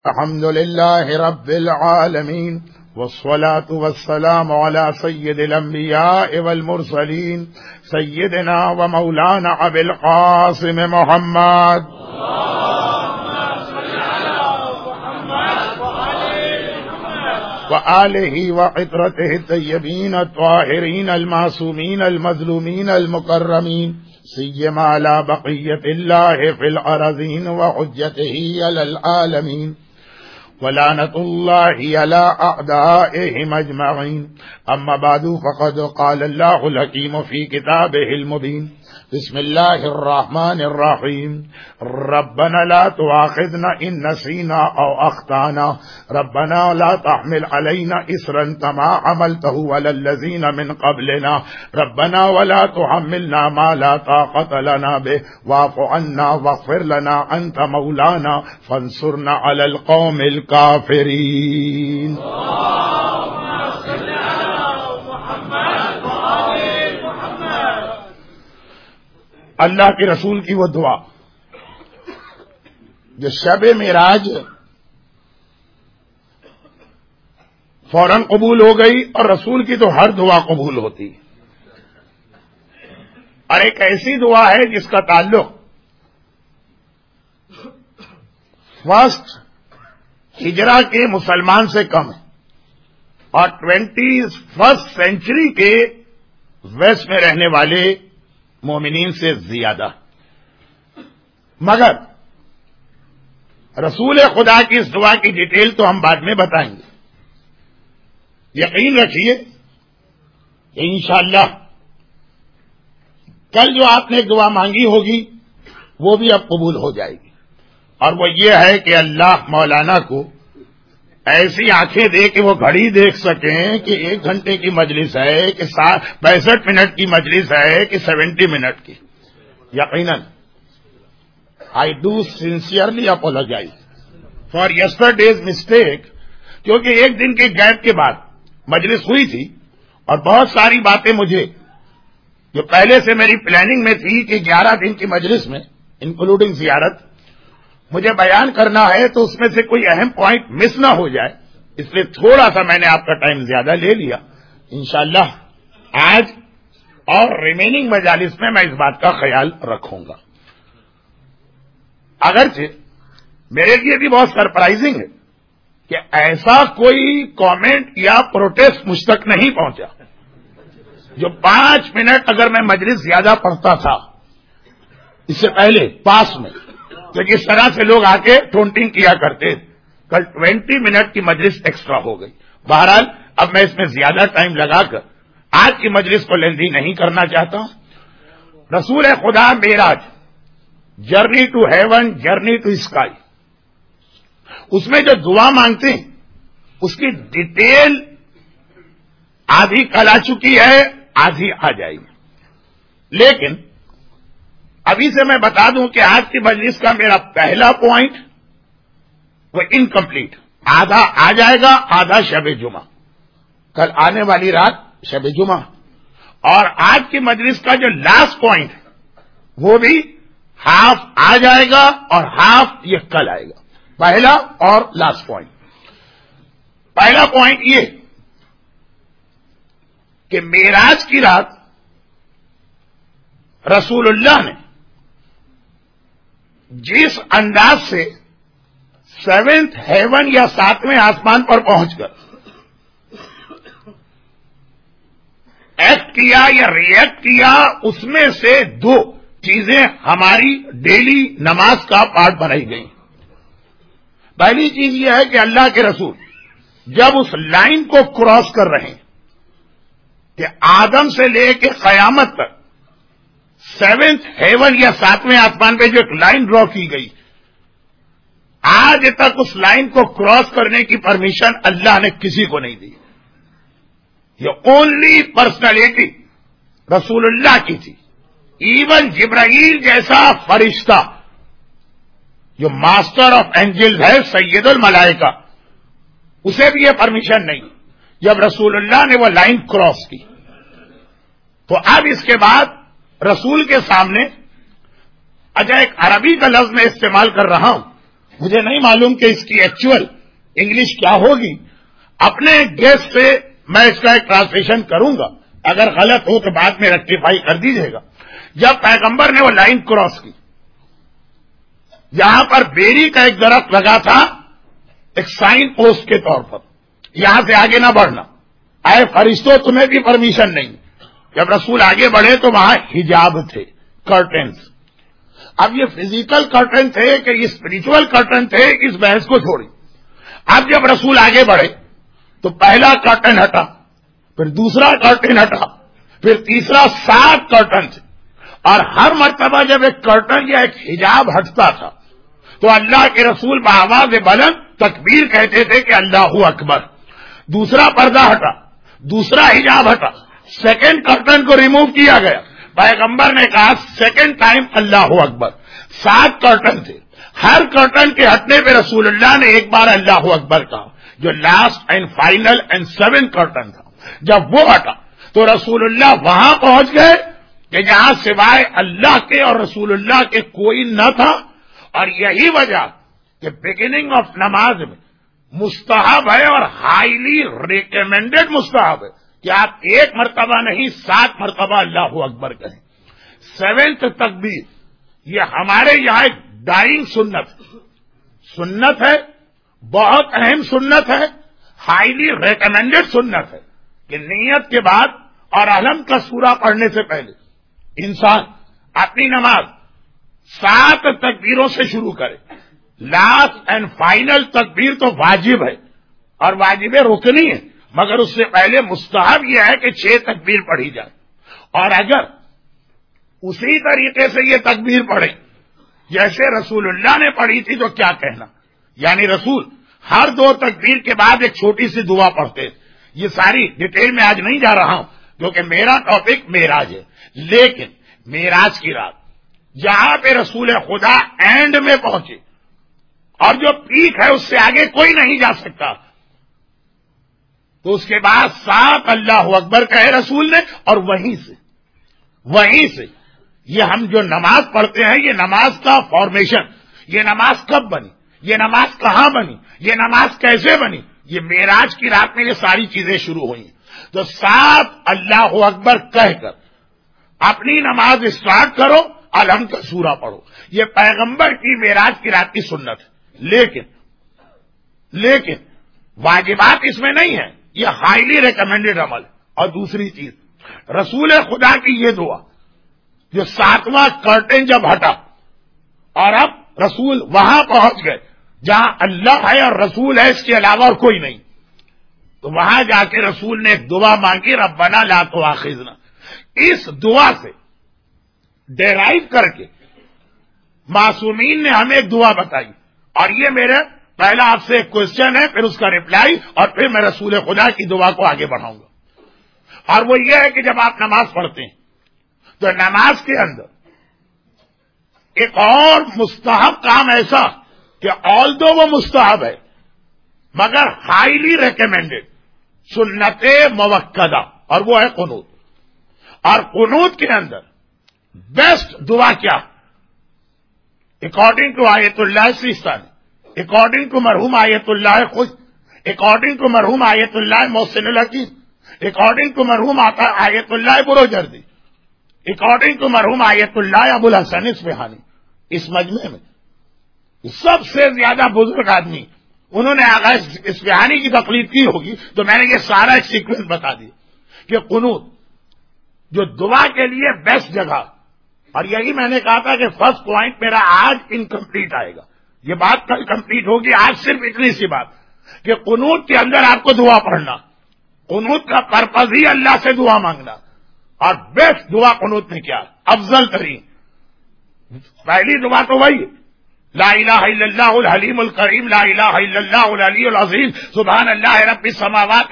الحمد لله رب العالمين والصلاة والسلام على سيد الأنبياء والمرسلين سيدنا ومولانا أبي القاسم محمد وآله وعطرته الطيبين الطاهرين المعصومين المظلومين المكرمين سيما على بقية الله في الأرضين وحجته على العالمين ولعنة الله على أعدائهم أجمعين. أما بعد فقد قال الله الحكيم في كتابه المبين. بسم الله الرحمن الرحيم. ربنا لا تؤاخذنا إن نسينا أو أخطأنا ربنا لا تحمل علينا إصرا كما حملته على الذين من قبلنا ربنا ولا تحملنا ما لا طاقة لنا به واعف عنا واغفر لنا أنت مولانا فانصرنا على القوم الكافرين. اللہ کے رسول کی وہ دعا جو شب معراج فوراً قبول ہو گئی، اور رسول کی تو ہر دعا قبول ہوتی، اور ایک ایسی دعا ہے جس کا تعلق فرسٹ ہجرہ کے مسلمان سے کم ہے اور 21 سینچری کے ویسٹ میں رہنے والے مومنین سے زیادہ. مگر رسول خدا کی اس دعا کی ڈیٹیل تو ہم بعد میں بتائیں گے. یقین رکھیے کہ انشاءاللہ کل جو آپ نے دعا مانگی ہوگی وہ بھی اب قبول ہو جائے گی، اور وہ یہ ہے کہ اللہ مولانا کو ایسی آنکھیں دے کہ وہ گھڑی دیکھ سکیں کہ 1 گھنٹے کی مجلس ہے کہ 65 منٹ کی مجلس ہے کہ 70 منٹ کی. یقیناً I do sincerely apologise for yesterday's mistake, کیونکہ 1 دن کے گیپ کے بعد مجلس ہوئی تھی اور بہت ساری باتیں مجھے جو پہلے سے میری پلاننگ میں تھی کہ 11 دن کی مجلس میں انکلوڈنگ زیارت مجھے بیان کرنا ہے تو اس میں سے کوئی اہم پوائنٹ مس نہ ہو جائے، اس لیے تھوڑا سا میں نے آپ کا ٹائم زیادہ لے لیا. انشاءاللہ آج اور ریمیننگ مجالس میں اس بات کا خیال رکھوں گا. اگرچہ میرے لیے بھی بہت سرپرائزنگ ہے کہ ایسا کوئی کامنٹ یا پروٹیسٹ مجھ تک نہیں پہنچا. جو 5 منٹ اگر میں مجلس زیادہ پڑھتا تھا اس سے پہلے پاس میں، تو جس طرح سے لوگ آ کے ٹونٹنگ کیا کرتے، کل 20 منٹ کی مجلس ایکسٹرا ہو گئی. بہرحال اب میں اس میں زیادہ ٹائم لگا کر آج کی مجلس کو لیندی نہیں کرنا چاہتا ہوں. رسول خدا معراج، journey to heaven, journey to sky, اس میں جو دعا مانگتے ہیں اس کی ڈیٹیل آدھی کل آ چکی ہے، آدھی آ جائے گی. لیکن ابھی سے میں بتا دوں کہ آج کی مجلس کا میرا پہلا پوائنٹ وہ انکمپلیٹ، آدھا آ جائے گا، آدھا شب جمعہ، کل آنے والی رات شب جمعہ، اور آج کی مجلس کا جو لاسٹ پوائنٹ وہ بھی ہاف آ جائے گا اور ہاف یہ کل آئے گا. پہلا اور لاسٹ پوائنٹ. پہلا پوائنٹ یہ کہ معراج کی رات رسول اللہ نے جس انداز سے 7th ہیون یا 7ویں آسمان پر پہنچ کر ایکٹ کیا یا ری ایکٹ کیا، اس میں سے 2 چیزیں ہماری ڈیلی نماز کا پارٹ بنائی گئی. پہلی چیز یہ ہے کہ اللہ کے رسول جب اس لائن کو کراس کر رہے ہیں کہ آدم سے لے کے قیامت تک 7th ہیون یا 7ویں آسمان پہ جو ایک لائن ڈرا کی گئی، آج تک اس لائن کو کراس کرنے کی پرمیشن اللہ نے کسی کو نہیں دی. یہ اونلی پرسنالٹی رسول اللہ کی تھی. ایون جبرائیل جیسا فرشتہ جو ماسٹر آف اینجلز ہے، سید الملائکہ، اسے بھی یہ پرمیشن نہیں. جب رسول اللہ نے وہ لائن کراس کی تو اب اس کے بعد رسول کے سامنے، اچھا ایک عربی کا لفظ میں استعمال کر رہا ہوں مجھے نہیں معلوم کہ اس کی ایکچوئل انگلش کیا ہوگی. اپنے گیس سے میں اس کا ایک ٹرانسلیشن کروں گا, اگر غلط ہو تو بعد میں ریکٹیفائی کر دیجیے گا. جب پیغمبر نے وہ لائن کراس کی, یہاں پر بیری کا ایک درخت لگا تھا ایک سائن پوسٹ کے طور پر, یہاں سے آگے نہ بڑھنا, اے فرشتوں تمہیں بھی پرمیشن نہیں. جب رسول آگے بڑھے تو وہاں حجاب تھے, کرٹنز. اب یہ فزیکل کرٹن تھے کہ یہ اسپرچل کرٹن تھے, اس بحث کو چھوڑی. اب جب رسول آگے بڑھے تو پہلا کرٹن ہٹا, پھر دوسرا کرٹن ہٹا, پھر تیسرا, 7 کرٹن تھے. اور ہر مرتبہ جب ایک کرٹن یا ایک حجاب ہٹتا تھا تو اللہ کے رسول بآواز بلند تکبیر کہتے تھے کہ اللہ اکبر. دوسرا پردہ ہٹا, دوسرا حجاب ہٹا, سیکنڈ کرٹن کو ریموو کیا گیا, پیغمبر نے کہا سیکنڈ ٹائم اللہ اکبر. 7 کرٹن تھے, ہر کرٹن کے ہٹنے پہ رسول اللہ نے ایک بار اللہ اکبر کہا, جو last and final and 7 curtain تھا. جب وہ ہٹا تو رسول اللہ وہاں پہنچ گئے کہ جہاں سوائے اللہ کے اور رسول اللہ کے کوئی نہ تھا. اور یہی وجہ کہ بگننگ آف نماز میں مستحب ہے اور ہائیلی ریکمینڈڈ مستحب ہے کہ آپ 1 مرتبہ نہیں 7 مرتبہ اللہ اکبر کہیں. 7th تکبیر یہ ہمارے یہاں ایک ڈائنگ سنت ہے, بہت اہم سنت ہے, ہائیلی ریکمینڈڈ سنت ہے کہ نیت کے بعد اور الحمد کا سورہ پڑھنے سے پہلے انسان اپنی نماز 7 تکبیروں سے شروع کرے. لاسٹ اینڈ فائنل تکبیر تو واجب ہے اور واجب رکنی ہے, مگر اس سے پہلے مستحب یہ ہے کہ 6 تکبیر پڑھی جائے. اور اگر اسی طریقے سے یہ تکبیر پڑھے جیسے رسول اللہ نے پڑھی تھی تو کیا کہنا, یعنی رسول ہر 2 تکبیر کے بعد ایک چھوٹی سی دعا پڑھتے. یہ ساری ڈیٹیل میں آج نہیں جا رہا ہوں کیونکہ میرا ٹاپک معراج ہے, لیکن معراج کی رات جہاں پہ رسول خدا اینڈ میں پہنچے اور جو پیک ہے اس سے آگے کوئی نہیں جا سکتا, تو اس کے بعد 7 اللہ اکبر کہے رسول نے, اور وہیں سے یہ ہم جو نماز پڑھتے ہیں, یہ نماز کا فارمیشن, یہ نماز کب بنی, یہ نماز کہاں بنی, یہ نماز کیسے بنی, یہ معراج کی رات میں یہ ساری چیزیں شروع ہوئی. تو 7 اللہ اکبر کہہ کر اپنی نماز اسٹارٹ کرو, الحمد کا سورہ پڑھو. یہ پیغمبر کی معراج کی رات کی سنت ہے. لیکن واجبات اس میں نہیں ہے, یہ ہائیلی ریکمینڈڈ عمل. اور دوسری چیز, رسول خدا کی یہ دعا جو 7واں کرٹن جب ہٹا اور اب رسول وہاں پہنچ گئے جہاں اللہ ہے اور رسول ہے, اس کے علاوہ اور کوئی نہیں, تو وہاں جا کے رسول نے ایک دعا مانگی, ربنا لا تؤاخذنا. اس دعا سے ڈیرائیو کر کے معصومین نے ہمیں ایک دعا بتائی, اور یہ میرے پہلا آپ سے ایک کوشچن ہے, پھر اس کا ریپلائی, اور پھر میں رسول خدا کی دعا کو آگے بڑھاؤں گا. اور وہ یہ ہے کہ جب آپ نماز پڑھتے ہیں تو نماز کے اندر ایک اور مستحب کام ایسا کہ آلدو وہ مستحب ہے مگر ہائیلی ریکمینڈڈ, سنت موقدہ, اور وہ ہے قنوت. اور قنوت کے اندر بیسٹ دعا کیا, اکارڈنگ ٹو آیت اللہ سیستانی, اکارڈنگ ٹو مرحوم آیت اللہ خوش, اکارڈنگ ٹو مرحوم آیت اللہ محسن الحکیم, اکارڈنگ ٹو مرحوم آیت اللہ بروجردی, اکارڈنگ ٹو مرحوم آیت اللہ ابو الحسن اصفہانی. اس مجمع میں سب سے زیادہ بزرگ آدمی, انہوں نے آغا اصفہانی کی تقلید کی ہوگی, تو میں نے یہ سارا ایک سیکوینس بتا دیا کہ قنوت جو دعا کے لیے بیسٹ جگہ. اور یہی میں نے کہا تھا کہ فرسٹ پوائنٹ میرا آج انکمپلیٹ آئے گا, یہ بات کل کمپلیٹ ہوگی. آج صرف اتنی سی بات کہ قنوت کے اندر آپ کو دعا پڑھنا, قنوت کا پرپز ہی اللہ سے دعا مانگنا. اور بیسٹ دعا قنوت میں کیا, افضل ترین پہلی دعا تو وہی ہے, لا الہ الا اللہ الحلیم الکریم, لا الہ الا اللہ العلی العظیم, سبحان اللہ رب السماوات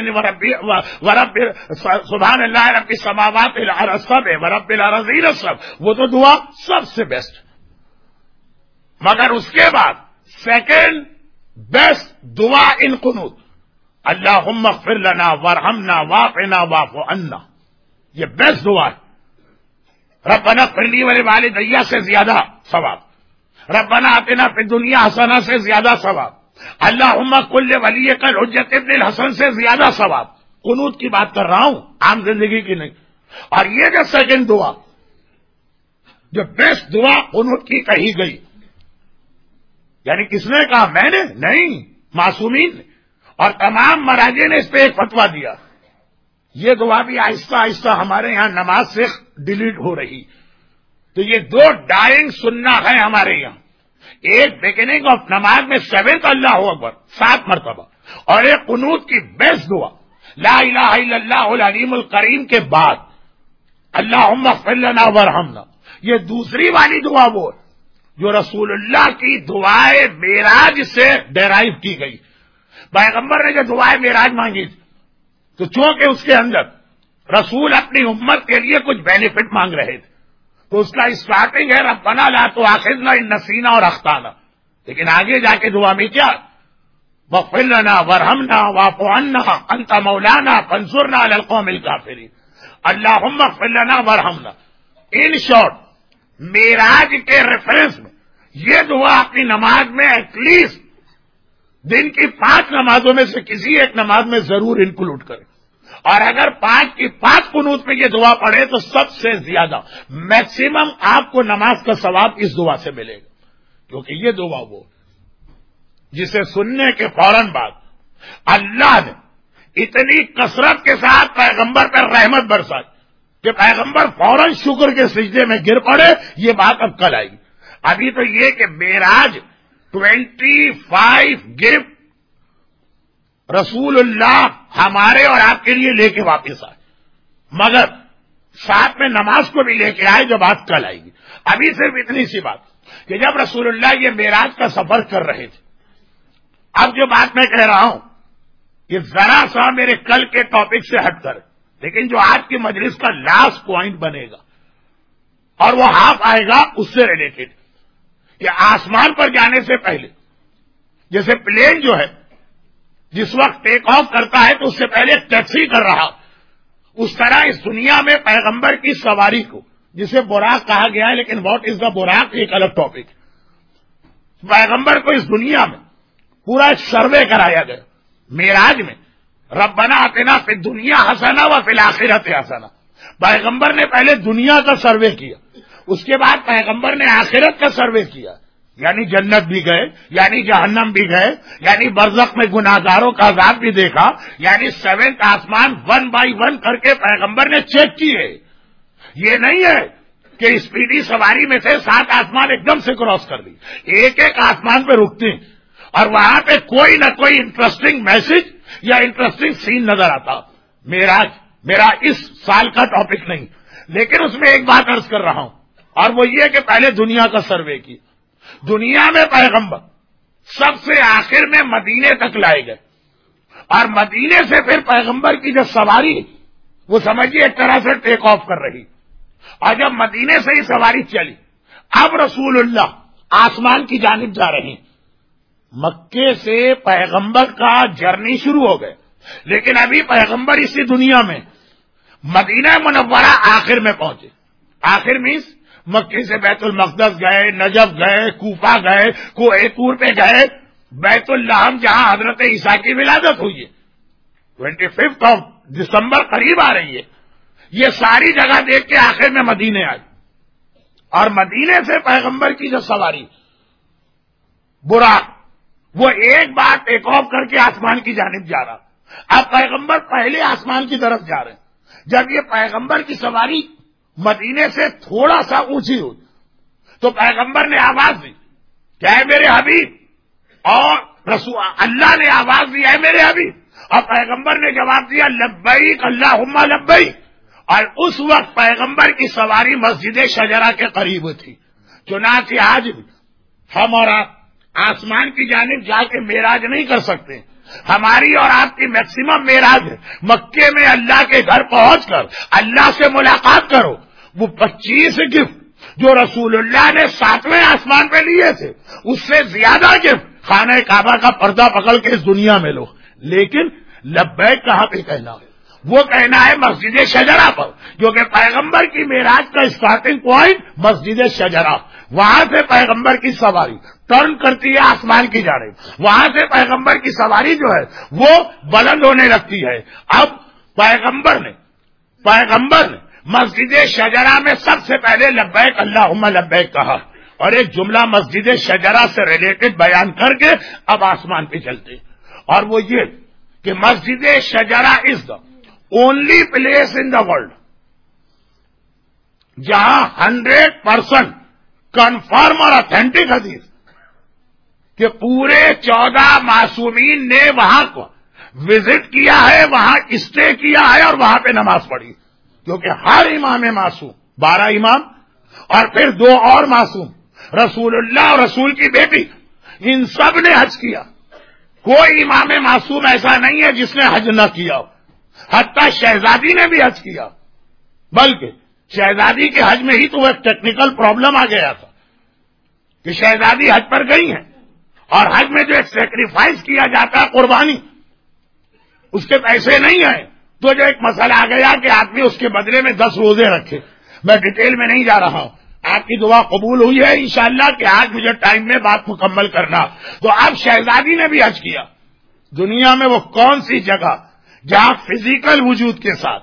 ورب سبحان اللہ رب السماوات السبع ورب الارضین السبع. وہ تو دعا سب سے بیسٹ. مگر اس کے بعد سیکنڈ بیسٹ دعا ان قنوت, اللہم اغفر لنا وارحمنا واعفنا واعف عنا. یہ بیسٹ دعا ہے. ربنا اغفر لی ولوالدی سے زیادہ ثواب. ربنا آتنا فی الدنیا حسنہ سے زیادہ ثواب، اللہم کل ولیک الحجۃ ابن الحسن سے زیادہ ثواب. قنوت کی بات کر رہا ہوں، عام زندگی کی نہیں. اور یہ جو سیکنڈ دعا، جو بیسٹ دعا قنوت کی کہی گئی، یعنی کس نے کہا؟ میں نے نہیں، معصومین نے. اور تمام مراجع نے اس پہ ایک فتویٰ دیا. یہ دعا بھی آہستہ آہستہ ہمارے یہاں نماز سے ڈیلیٹ ہو رہی. تو یہ دو ڈائنگ سننا ہے ہمارے یہاں. ایک بگننگ آف نماز میں 7 اللہ اکبر 7 مرتبہ، اور ایک قنوت کی بیسٹ دعا لا الہ الا اللہ العلیم الکریم کے بعد اللہم اغفر لنا وارحمنا. یہ دوسری والی دعا وہ جو رسول اللہ کی دعائے معراج سے ڈیرائیو کی گئی. پیغمبر نے جو دعائے معراج مانگی تھی، تو چونکہ اس کے اندر رسول اپنی امت کے لیے کچھ بینیفٹ مانگ رہے تھے، تو اس کا اسٹارٹنگ ہے ربنا لا تؤاخذنا ان نسینا اور اخطانا. لیکن آگے جا کے دعا میں کیا؟ واغفر لنا وارحمنا واعف عنا انت مولانا فانصرنا علی القوم الکافرین. اللہم اغفر لنا وارحمنا. ان شارٹ معراج کے ریفرنس میں یہ دعا اپنی نماز میں ایٹ لیسٹ دن کی 5 نمازوں میں سے کسی ایک نماز میں ضرور انکلوڈ کرے. اور اگر 5 کی 5 قنوت میں یہ دعا پڑھے تو سب سے زیادہ میکسیمم آپ کو نماز کا ثواب اس دعا سے ملے گا. کیونکہ یہ دعا وہ جسے سننے کے فوراً بعد اللہ نے اتنی کثرت کے ساتھ پیغمبر پر رحمت برسائی کہ پیغمبر فوراً شکر کے سجدے میں گر پڑے. یہ بات اب کل آئے گی. ابھی تو یہ کہ معراج 25 گفٹ رسول اللہ ہمارے اور آپ کے لیے لے کے واپس آئے، مگر ساتھ میں نماز کو بھی لے کے آئے، جو بات کل آئے گی. ابھی صرف اتنی سی بات کہ جب رسول اللہ یہ معراج کا سفر کر رہے تھے، اب جو بات میں کہہ رہا ہوں یہ ذرا سا میرے کل کے ٹاپک سے ہٹ کر، لیکن جو آج کی مجلس کا لاسٹ پوائنٹ بنے گا اور وہ ہاف آئے گا اس سے ریلیٹڈ، کہ آسمان پر جانے سے پہلے جیسے پلین جو ہے جس وقت ٹیک آف کرتا ہے تو اس سے پہلے ٹیکسی کر رہا، اس طرح اس دنیا میں پیغمبر کی سواری کو جسے براق کہا گیا ہے، لیکن واٹ از دا براق ایک الگ ٹاپک. پیغمبر کو اس دنیا میں پورا ایک سروے کرایا گیا معراج میں. ربنا آتنا فی الدنیا حسنہ وفی الآخرۃ حسنہ. پیغمبر نے پہلے دنیا کا سروے کیا، اس کے بعد پیغمبر نے آخرت کا سروے کیا، یعنی جنت بھی گئے، یعنی جہنم بھی گئے، یعنی برزخ میں گناہگاروں کا عذاب بھی دیکھا، یعنی 7 آسمان 1 بائی 1 کر کے پیغمبر نے چیک کیے. یہ نہیں ہے کہ اسپیڈی سواری میں سے 7 آسمان ایک دم سے کراس کر دی، ایک ایک آسمان پہ رکتے ہیں اور وہاں پہ کوئی نہ کوئی انٹرسٹنگ میسج یا انٹرسٹنگ سین نظر آتا. معراج میرا اس سال کا ٹاپک نہیں، لیکن اس میں ایک بات عرض کر رہا ہوں، اور وہ یہ کہ پہلے دنیا کا سروے کی. دنیا میں پیغمبر سب سے آخر میں مدینے تک لائے گئے، اور مدینے سے پھر پیغمبر کی جو سواری وہ سمجھیے ایک طرح سے ٹیک آف کر رہی، اور جب مدینے سے ہی سواری چلی اب رسول اللہ آسمان کی جانب جا رہے ہیں. مکے سے پیغمبر کا جرنی شروع ہو گئے، لیکن ابھی پیغمبر اسی دنیا میں مدینہ منورہ آخر میں پہنچے. آخر مینس مکے سے بیت المقدس گئے، نجف گئے، کوفہ گئے، کوہ طور پہ گئے، بیت اللحم جہاں حضرت عیسیٰ کی ولادت ہوئی ہے. 25 دسمبر قریب آ رہی ہے. یہ ساری جگہ دیکھ کے آخر میں مدینے آئی، اور مدینے سے پیغمبر کی جو سواری براق وہ ایک بار ٹیک آف کر کے آسمان کی جانب جا رہا. اب پیغمبر پہلے آسمان کی طرف جا رہے ہیں. جب یہ پیغمبر کی سواری مدینے سے تھوڑا سا اونچی ہوئی تو پیغمبر نے آواز دی کہ اے میرے حبیب، اور رسول اللہ نے آواز دی اے میرے حبیب، اور پیغمبر نے جواب دیا لبیک اللہم لبیک. اور اس وقت پیغمبر کی سواری مسجد شجرہ کے قریب تھی. چنانچہ آج بھی ہم اور آپ آسمان کی جانب جا کے معراج نہیں کر سکتے. ہماری اور آپ کی میکسیمم معراج ہے مکے میں اللہ کے گھر پہنچ کر اللہ سے ملاقات کرو. وہ 25 گفٹ جو رسول اللہ نے 7ویں آسمان پہ لیے تھے اس سے زیادہ گفٹ خانہ کعبہ کا پردہ پکڑ کے اس دنیا میں لو. لیکن لبیک کہاں پہ کہنا ہے؟ وہ کہنا ہے مسجد شجرہ پر، جو کہ پیغمبر کی معراج کا اسٹارٹنگ پوائنٹ مسجد شجرہ. وہاں سے پیغمبر کی سواری ٹرن کرتی ہے آسمان کی جانب، وہاں سے پیغمبر کی سواری جو ہے وہ بلند ہونے لگتی ہے۔ اب پیغمبر نے مسجد شجرہ میں سب سے پہلے لبیک اللہم لبیک کہا، اور ایک جملہ مسجد شجرہ سے ریلیٹڈ بیان کر کے اب آسمان پہ چلتے، اور وہ یہ کہ مسجد شجرہ is the only place in the world جہاں 100% کنفرم اور اتھینٹک حدیث کہ پورے 14 معصومین نے وہاں کو وزٹ کیا ہے، وہاں اسٹے کیا ہے اور وہاں پہ نماز پڑھی، کیونکہ ہر امام معصوم 12 امام اور پھر 2 اور معصوم رسول اللہ اور رسول کی بیٹی، ان سب نے حج کیا۔ کوئی امام معصوم ایسا نہیں ہے جس نے حج نہ کیا، حتیٰ شہزادی نے بھی حج کیا، بلکہ شہزادی کے حج میں ہی تو ایک ٹیکنیکل پرابلم آ گیا تھا کہ شہزادی حج پر گئی ہیں اور حج میں جو ایک سیکریفائس کیا جاتا ہے قربانی، اس کے پیسے نہیں آئے، تو جو ایک مسئلہ آ گیا کہ آدمی اس کے بدلے میں 10 روزے رکھے۔ میں ڈیٹیل میں نہیں جا رہا ہوں، آپ کی دعا قبول ہوئی ہے انشاءاللہ کہ آج مجھے ٹائم میں بات مکمل کرنا۔ تو اب شہزادی نے بھی حج کیا۔ دنیا میں وہ کون سی جگہ جہاں فزیکل وجود کے ساتھ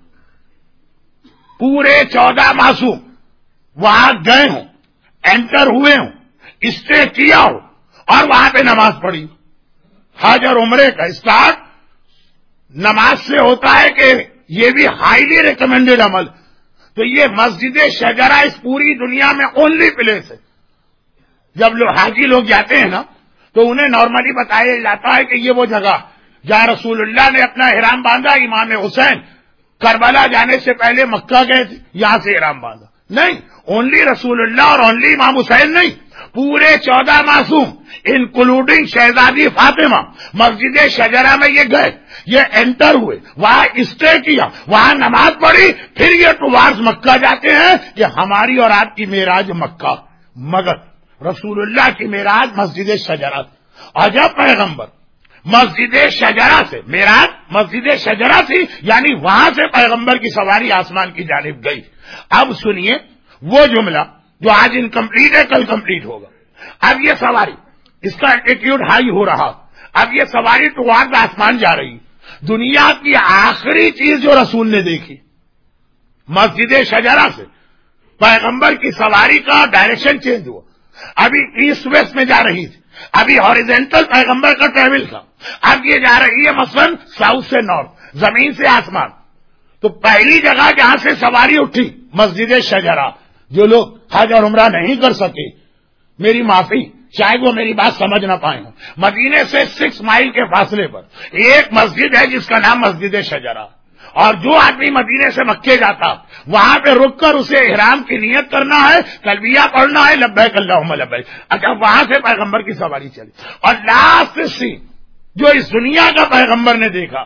پورے 14 معصوم وہاں گئے ہوں، انٹر ہوئے ہوں، اسٹے کیا ہو اور وہاں پہ نماز پڑھی؟ حج اور عمرے کا اسٹارٹ نماز سے ہوتا ہے کہ یہ بھی ہائیلی ریکمینڈیڈ عمل۔ تو یہ مسجد شجرہ اس پوری دنیا میں اونلی پلیس ہے۔ جب حاجی لوگ جاتے ہیں نا تو انہیں نارملی بتایا جاتا ہے کہ یہ وہ جگہ جہاں رسول اللہ نے اپنا احرام باندھا، امام حسین کربلا جانے سے پہلے مکہ گئے تھے، یہاں سے احرام باندھا۔ نہیں، اونلی رسول اللہ اور اونلی امام حسین نہیں، پورے 14 معصوم انکلوڈنگ شہزادی فاطمہ مسجد شجرہ میں یہ گئے، یہ انٹر ہوئے، وہاں اسٹے کیا، وہاں نماز پڑھی، پھر یہ ٹوارڈز مکہ جاتے ہیں کہ ہماری اور آپ کی معراج مکہ، مگر رسول اللہ کی معراج مسجد شجرہ۔ اور جب پیغمبر مسجد شجرہ سے معراج مسجد شجرہ تھی، یعنی وہاں سے پیغمبر کی سواری آسمان کی جانب گئی۔ اب سنیے وہ جملہ جو آج انکمپلیٹ ہے، کل کمپلیٹ ہوگا۔ اب یہ سواری، اس کا ایٹیٹیوڈ ہائی ہو رہا، اب یہ سواری ٹوارڈ آسمان جا رہی۔ دنیا کی آخری چیز جو رسول نے دیکھی مسجد شجرہ سے پیغمبر کی سواری کا ڈائریکشن چینج ہوا، ابھی ایسٹ ویسٹ میں جا رہی تھی، ابھی ہاریزونٹل پیغمبر کا ٹریول تھا، اب یہ جا رہی ہے مثلا ساؤتھ سے نارتھ، زمین سے آسمان۔ تو پہلی جگہ جہاں سے سواری اٹھی مسجد شجرہ۔ جو لوگ حج اور عمرہ نہیں کر سکے، میری معافی، شاید وہ میری بات سمجھ نہ پائے ہوں، مدینے سے 6 مائل کے فاصلے پر ایک مسجد ہے جس کا نام مسجد شجرہ، اور جو آدمی مدینے سے مکے جاتا وہاں پہ رک کر اسے احرام کی نیت کرنا ہے، تلبیہ پڑھنا ہے، لبیک اللہم لبیک۔ اچھا، وہاں سے پیغمبر کی سواری چلی، اور لاسٹ سین جو اس دنیا کا پیغمبر نے دیکھا،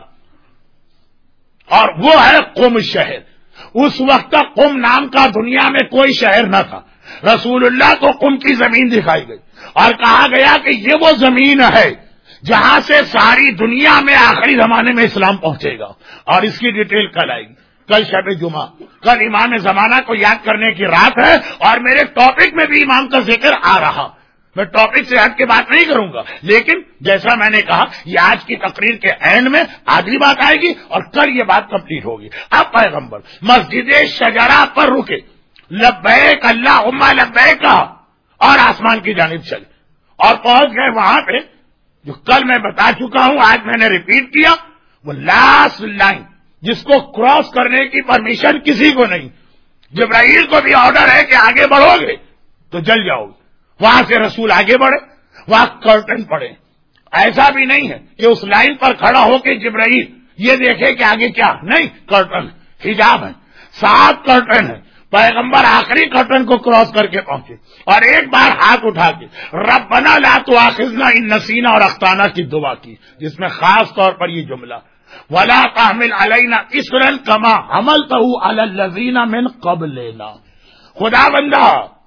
اور وہ ہے قم شہر۔ اس وقت تک قم نام کا دنیا میں کوئی شہر نہ تھا۔ رسول اللہ کو قم کی زمین دکھائی گئی اور کہا گیا کہ یہ وہ زمین ہے جہاں سے ساری دنیا میں آخری زمانے میں اسلام پہنچے گا، اور اس کی ڈیٹیل کل آئے گی۔ کل شب جمعہ، کل امام زمانہ کو یاد کرنے کی رات ہے، اور میرے ٹاپک میں بھی امام کا ذکر آ رہا۔ میں ٹاپک سے ہٹ کے بات نہیں کروں گا، لیکن جیسا میں نے کہا یہ آج کی تقریر کے اینڈ میں آدھی بات آئے گی اور کل یہ بات کمپلیٹ ہوگی۔ اب پیغمبر مسجد شجرہ پر رکے، لبیک اللہم لبیک کہا اور آسمان کی جانب چلے، اور پہنچ گئے وہاں پہ جو کل میں بتا چکا ہوں، آج میں نے ریپیٹ کیا، وہ لاسٹ لائن جس کو کراس کرنے کی پرمیشن کسی کو نہیں۔ جبرائیل کو بھی آرڈر ہے کہ آگے بڑھو گے تو جل جاؤ گے۔ وہاں سے رسول آگے بڑھے، وہاں کرٹن پڑے۔ ایسا بھی نہیں ہے کہ اس لائن پر کھڑا ہو کے جبرائیل یہ دیکھے کہ آگے کیا، نہیں، کرٹن، حجاب ہے، 7 کرٹن ہے۔ پیغمبر آخری کرٹن کو کراس کر کے پہنچے اور ایک بار ہاتھ اٹھا کے ربنا لا تؤاخذنا ان نسینا اور اخطانا کی دعا کی، جس میں خاص طور پر یہ جملہ ولا تحمل علینا اصرا کما حملته علی الذین من قبلنا۔ خدا بندہ،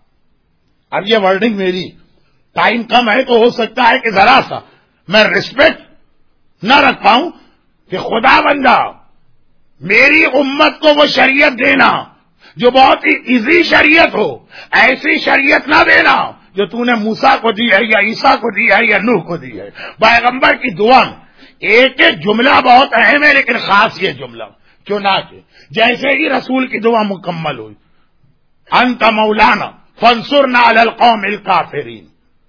اب یہ ورڈنگ میری، ٹائم کم ہے تو ہو سکتا ہے کہ ذرا سا میں ریسپیکٹ نہ رکھ پاؤں کہ خدا بندہ میری امت کو وہ شریعت دینا جو بہت ہی ایزی شریعت ہو، ایسی شریعت نہ دینا جو تو نے موسیٰ کو دی ہے یا عیسیٰ کو دی ہے یا نوح کو دی ہے۔ پیغمبر کی دعا میں ایک ایک جملہ بہت اہم ہے، لیکن خاص یہ جملہ چنانچہ جیسے ہی رسول کی دعا مکمل ہوئی، انت مولانا فانصرنا علی القوم الکافرین۔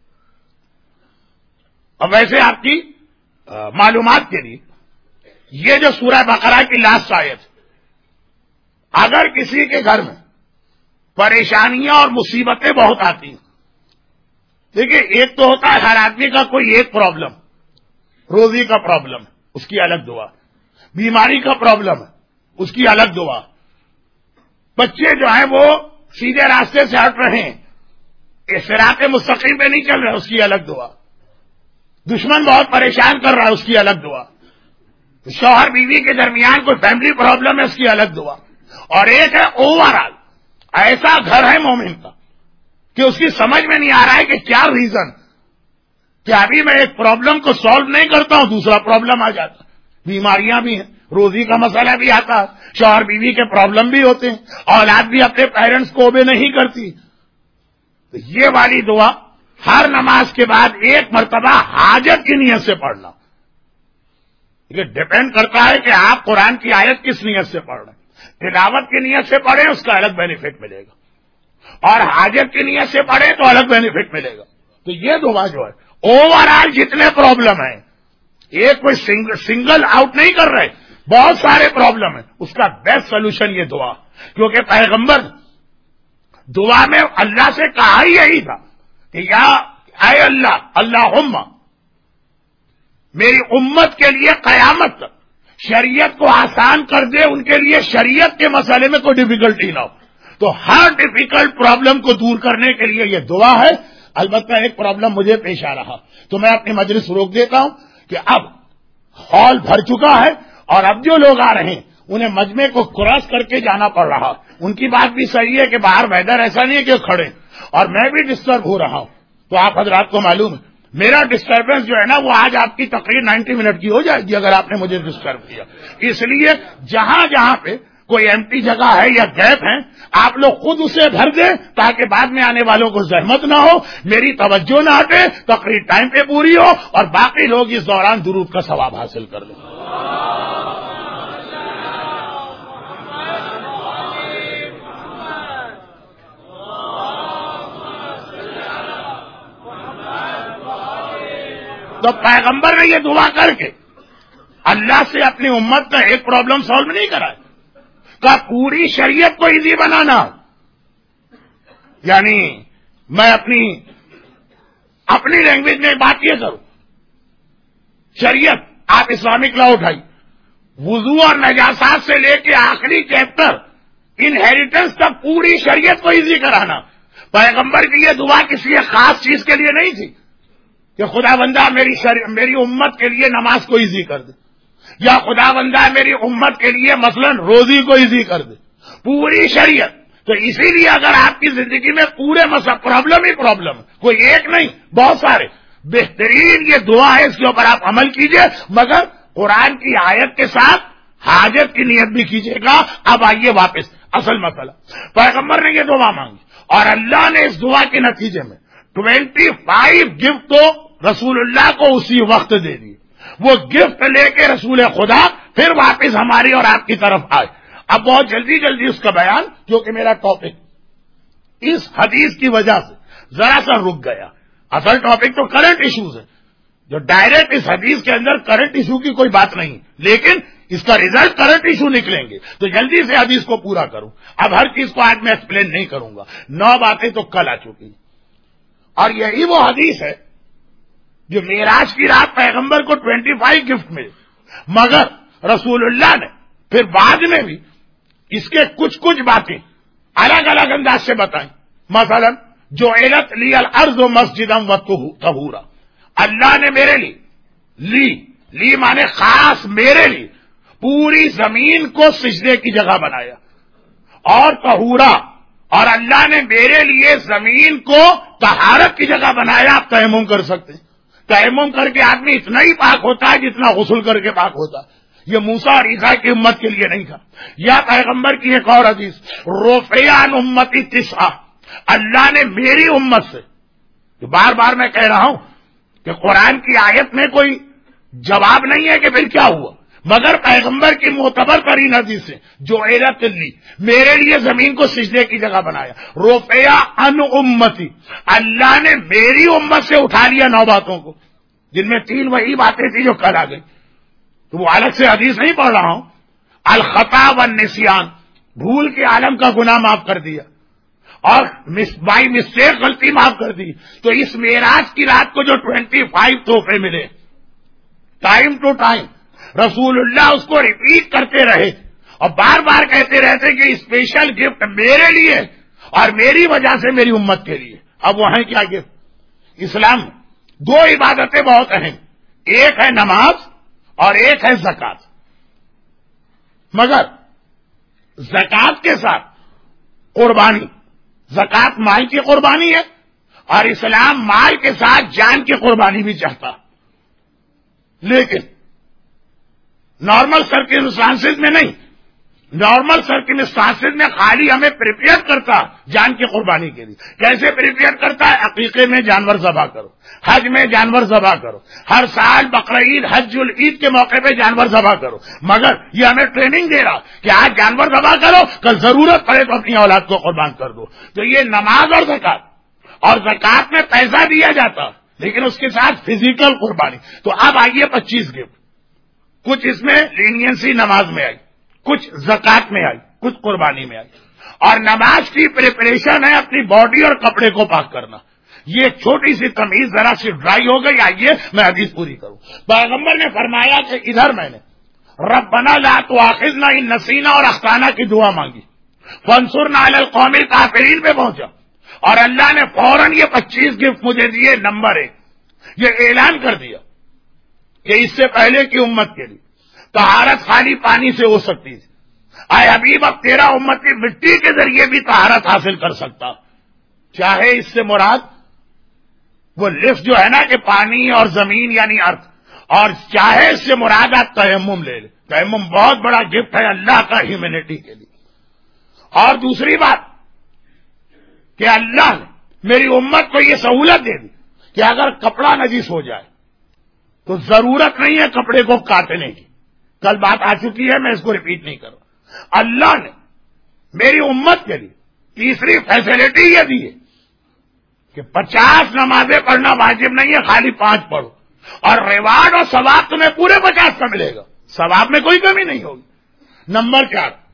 اب ویسے آپ کی معلومات کے لیے یہ جو سورہ بقرہ کی لاسٹ آیت، اگر کسی کے گھر میں پریشانیاں اور مصیبتیں بہت آتی ہیں، دیکھیے ایک تو ہوتا ہے ہر آدمی کا کوئی ایک پرابلم، روزی کا پرابلم ہے اس کی الگ دعا، بیماری کا پرابلم ہے اس کی الگ دعا، بچے جو ہیں وہ سیدھے راستے سے ہٹ رہے ہیں، صراط مستقیم پہ نہیں چل رہے اس کی الگ دعا، دشمن بہت پریشان کر رہا ہے اس کی الگ دعا، شوہر بیوی کے درمیان کوئی فیملی پرابلم ہے اس کی الگ دعا، اور ایک ہے اوور آل ایسا گھر ہے مومن کا کہ اس کی سمجھ میں نہیں آ رہا ہے کہ کیا ریزن، کہ ابھی میں ایک پرابلم کو سالو نہیں کرتا ہوں دوسرا پرابلم آ جاتا، بیماریاں بھی ہیں، روزی کا مسئلہ بھی آتا ہے، شوہر بیوی کے پرابلم بھی ہوتے ہیں، اولاد بھی اپنے پیرنٹس کو اوبے نہیں کرتی، تو یہ والی دعا ہر نماز کے بعد ایک مرتبہ حاجت کی نیت سے پڑھنا۔ یہ ڈپینڈ کرتا ہے کہ آپ قرآن کی آیت کس نیت سے پڑھ رہے ہیں، تلاوت کی نیت سے پڑھیں اس کا الگ بینیفٹ ملے گا، اور حاجت کی نیت سے پڑھیں تو الگ بینیفٹ ملے گا۔ تو یہ دعا جو ہے اوور آل جتنے پرابلم ہیں، ایک کوئی سنگل آؤٹ نہیں کر رہے، بہت سارے پرابلم ہیں، اس کا بیسٹ سولوشن یہ دعا، کیونکہ پیغمبر دعا میں اللہ سے کہا ہی یہی تھا کہ یا اے اللہ، اللہم میری امت کے لیے قیامت تک شریعت کو آسان کر دے، ان کے لیے شریعت کے مسئلے میں کوئی ڈیفیکلٹی نہ ہو۔ تو ہر ڈیفیکلٹ پرابلم کو دور کرنے کے لیے یہ دعا ہے۔ البتہ ایک پرابلم مجھے پیش آ رہا تو میں اپنی مجلس روک دیتا ہوں کہ اب ہال بھر چکا ہے اور اب جو لوگ آ رہے ہیں انہیں مجمع کو کراس کر کے جانا پڑ رہا، ان کی بات بھی صحیح ہے کہ باہر ویدر ایسا نہیں ہے کہ کھڑے، اور میں بھی ڈسٹرب ہو رہا ہوں، تو آپ حضرات کو معلوم ہے میرا ڈسٹربنس جو ہے نا وہ آج آپ کی تقریر 90 منٹ کی ہو جائے گی اگر آپ نے مجھے ڈسٹرب کیا۔ اس لیے جہاں جہاں پہ کوئی ایمٹی جگہ ہے یا گیپ ہے آپ لوگ خود اسے بھر دیں تاکہ بعد میں آنے والوں کو زحمت نہ ہو، میری توجہ نہ ہٹے، تقریر ٹائم پہ پوری ہو اور باقی لوگ اس دوران درود کا ثواب حاصل کر لیں۔ تو پیغمبر نے یہ دعا کر کے اللہ سے اپنی امت کا ایک پرابلم سالو نہیں کرا، کا پوری شریعت کو ایزی بنانا، یعنی میں اپنی لینگویج میں بات یہ کروں، شریعت آپ اسلامک لا اٹھائی، وضو اور نجاسات سے لے کے آخری چیپٹر انہیریٹنس تک پوری شریعت کو ایزی کرانا۔ پیغمبر کی یہ دعا کسی خاص چیز کے لیے نہیں تھی کہ خدا بندہ میری امت کے لیے نماز کو ایزی کر دے، یا خدا بندہ میری امت کے لیے مثلا روزی کو ایزی کر دے، پوری شریعت۔ تو اسی لیے اگر آپ کی زندگی میں پورے مسئلہ پرابلم ہی پرابلم، کوئی ایک نہیں بہت سارے، بہترین یہ دعا ہے، اس کے اوپر آپ عمل کیجئے، مگر قرآن کی آیت کے ساتھ حاجت کی نیت بھی کیجئے گا۔ اب آئیے واپس اصل مسئلہ، پیغمبر نے یہ دعا مانگی اور اللہ نے اس دعا کے نتیجے میں 25 گفٹ تو رسول اللہ کو اسی وقت دے دی، وہ گفٹ لے کے رسول خدا پھر واپس ہماری اور آپ کی طرف آئے۔ اب بہت جلدی اس کا بیان، کیونکہ میرا ٹاپک اس حدیث کی وجہ سے ذرا سا رک گیا، اصل ٹاپک تو کرنٹ ایشوز ہے، جو ڈائریکٹ اس حدیث کے اندر کرنٹ ایشو کی کوئی بات نہیں، لیکن اس کا ریزلٹ کرنٹ ایشو نکلیں گے، تو جلدی سے حدیث کو پورا کروں۔ اب ہر چیز کو آج میں ایکسپلین نہیں کروں گا، 9 باتیں تو کل آ چکی، اور یہی وہ حدیث ہے جو معراج کی رات پیغمبر کو 25 گفٹ ملے، مگر رسول اللہ نے پھر بعد میں بھی اس کے کچھ باتیں الگ الگ انداز سے بتائیں۔ مثلا جو علت لی الارض مسجدا و طہورا، اللہ نے میرے لیے لی مانے خاص میرے لیے پوری زمین کو سجدے کی جگہ بنایا، اور طہورا، اور اللہ نے میرے لیے زمین کو طہارت کی جگہ بنایا۔ آپ تیمم کر سکتے ہیں، تیمم کر کے آدمی اتنا ہی پاک ہوتا ہے جتنا غسل کر کے پاک ہوتا ہے، یہ موسیٰ اور عیسیٰ کی امت کے لیے نہیں تھا. یا پیغمبر کی ایک اور حدیث رفع عن امتی 9، اللہ نے میری امت سے، بار بار میں کہہ رہا ہوں کہ قرآن کی آیت میں کوئی جواب نہیں ہے کہ پھر کیا ہوا، مگر پیغمبر کی معتبر ترین حدیث ہے جو علت لی، میرے لیے زمین کو سجدے کی جگہ بنایا. رفع عن امتی، اللہ نے میری امت سے اٹھا لیا 9 باتوں کو، جن میں 3 وہی باتیں تھی جو کل آ گئی. تو وہ الگ سے حدیث نہیں پڑھ رہا ہوں. الخطا والنسیان، بھول کے عالم کا گناہ معاف کر دیا اور بائی مسٹیک غلطی معاف کر دی. تو اس معراج کی رات کو جو 25 تحفے ملے ٹائم ٹو ٹائم، رسول اللہ اس کو ریپیٹ کرتے رہے اور بار بار کہتے رہتے کہ اسپیشل گفٹ میرے لیے اور میری وجہ سے میری امت کے لیے. اب وہ ہیں کیا گفٹ؟ اسلام میں 2 عبادتیں بہت اہم، ایک ہے نماز اور ایک ہے زکات. مگر زکات کے ساتھ قربانی، زکات مال کی قربانی ہے اور اسلام مال کے ساتھ جان کی قربانی بھی چاہتا. لیکن نارمل سرکمسٹانسز میں نہیں، نارمل سرکمسٹانسز میں خالی ہمیں پریپیئر کرتا جان کی قربانی کے لیے. کیسے پریپیئر کرتا ہے؟ عقیقے میں جانور ذبح کرو، حج میں جانور ذبح کرو، ہر سال بقرعید حج العید کے موقع پہ جانور ذبح کرو. مگر یہ ہمیں ٹریننگ دے رہا کہ آج جانور ذبح کرو، کل ضرورت پڑے تو اپنی اولاد کو قربان کر دو. تو یہ نماز اور زکات، اور زکات میں پیسہ دیا جاتا لیکن اس کے ساتھ فزیکل قربانی. تو اب آئیے 25 گفٹ، کچھ اس میں لینینسی نماز میں آئی، کچھ زکات میں آئی، کچھ قربانی میں آئی. اور نماز کی پریپریشن ہے اپنی باڈی اور کپڑے کو پاک کرنا. یہ چھوٹی سی تمیز ذرا سی ڈرائی ہو گئی. آئیے میں حدیث پوری کروں. پیغمبر نے فرمایا کہ ادھر میں نے ربنا لا تؤاخذنا ان نسینا اور اخطانا کی دعا مانگی، فانصرنا علی القوم الکافرین پہ پہنچا اور اللہ نے فوراً یہ 25 گفٹ مجھے دیے. نمبر 1، یہ اعلان کر دیا کہ اس سے پہلے کی امت کے لیے طہارت خالی پانی سے ہو سکتی تھی. اے حبیب اب تیرا امتی مٹی کے ذریعے بھی طہارت حاصل کر سکتا. چاہے اس سے مراد وہ لفٹ جو ہے نا کہ پانی اور زمین یعنی ارتھ، اور چاہے اس سے مراد آپ تیمم لے لیں. تیمم بہت بڑا گفٹ ہے اللہ کا ہیومینٹی کے لیے. اور دوسری بات کہ اللہ نے میری امت کو یہ سہولت دے دی کہ اگر کپڑا نجس ہو جائے تو ضرورت نہیں ہے کپڑے کو کاٹنے کی. کل بات آ چکی ہے، میں اس کو ریپیٹ نہیں کروں. اللہ نے میری امت کے لیے تیسری فیسلٹی یہ دی ہے کہ 50 نمازیں پڑھنا واجب نہیں ہے، خالی 5 پڑھو اور ریوارڈ اور ثواب تمہیں پورے 50 کا ملے گا، ثواب میں کوئی کمی نہیں ہوگی. نمبر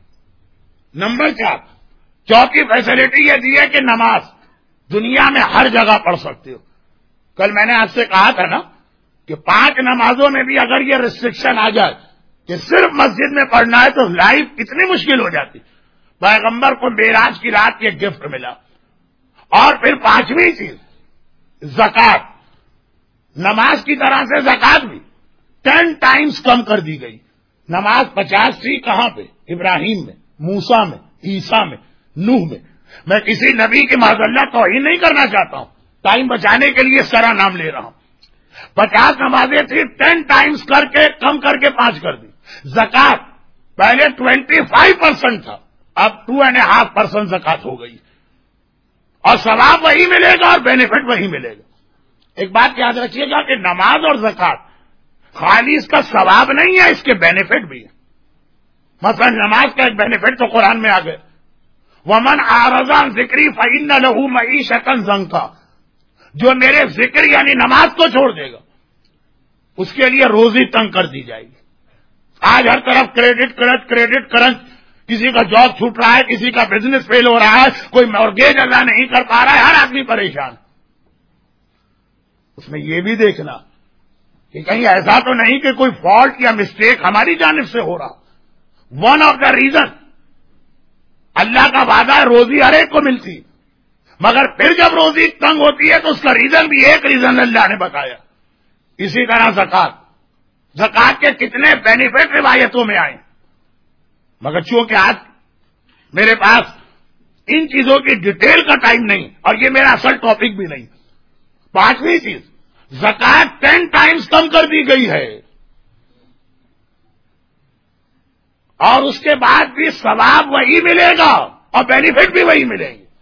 4 چوتھی فیسلٹی یہ دی ہے کہ نماز دنیا میں ہر جگہ پڑھ سکتے ہو. کل میں نے آپ سے کہا تھا نا کہ 5 نمازوں میں بھی اگر یہ ریسٹرکشن آ جائے کہ صرف مسجد میں پڑھنا ہے تو لائف کتنی مشکل ہو جاتی. پیغمبر کو معراج کی رات یہ گفٹ ملا. اور پھر 5ویں چیز زکات، نماز کی طرح سے زکات بھی 10 ٹائمز کم کر دی گئی. نماز 50 تھی، کہاں پہ؟ ابراہیم میں، موسیٰ میں، عیسیٰ میں، نوح میں. میں کسی نبی کی معاذ اللہ توہین نہیں کرنا چاہتا ہوں، ٹائم بچانے کے لیے سارا نام لے رہا ہوں. 50 نمازیں تھی، 10 ٹائمز کر کے کم کر کے 5 کر دی. زکات پہلے 25% تھا، اب 2.5% زکات ہو گئی اور ثواب وہی ملے گا اور بینیفٹ وہی ملے گا. ایک بات یاد رکھیے گا کہ نماز اور زکات خالی اس کا ثواب نہیں ہے، اس کے بینیفٹ بھی ہے. مثلا نماز کا ایک بینیفٹ تو قرآن میں آ گئے، ومن اعرض عن ذکری فإن له معیشۃ ضنکا، جو میرے ذکر یعنی نماز کو چھوڑ دے گا اس کے لیے روزی تنگ کر دی جائے گی. آج ہر طرف کریڈٹ کرنچ، کسی کا جاب چھوٹ رہا ہے، کسی کا بزنس فیل ہو رہا ہے، کوئی مورگیج ادا نہیں کر پا رہا ہے، ہر آدمی پریشان. اس میں یہ بھی دیکھنا کہ کہیں ایسا تو نہیں کہ کوئی فالٹ یا مسٹیک ہماری جانب سے ہو رہا. ون آف دا ریزن، اللہ کا وعدہ ہے روزی ہر ایک کو ملتی، مگر پھر جب روزی تنگ ہوتی ہے تو اس کا ریزن بھی ایک ریزن اللہ نے بتایا. اسی طرح زکات کے کتنے بینیفٹ روایتوں میں آئے، مگر چونکہ آج میرے پاس ان چیزوں کی ڈیٹیل کا ٹائم نہیں اور یہ میرا اصل ٹاپک بھی نہیں. 5ویں چیز، زکات 10 ٹائمز کم کر دی گئی ہے. اور اس کے بعد بھی ثواب وہی ملے گا اور بینیفٹ بھی وہی ملیں گے.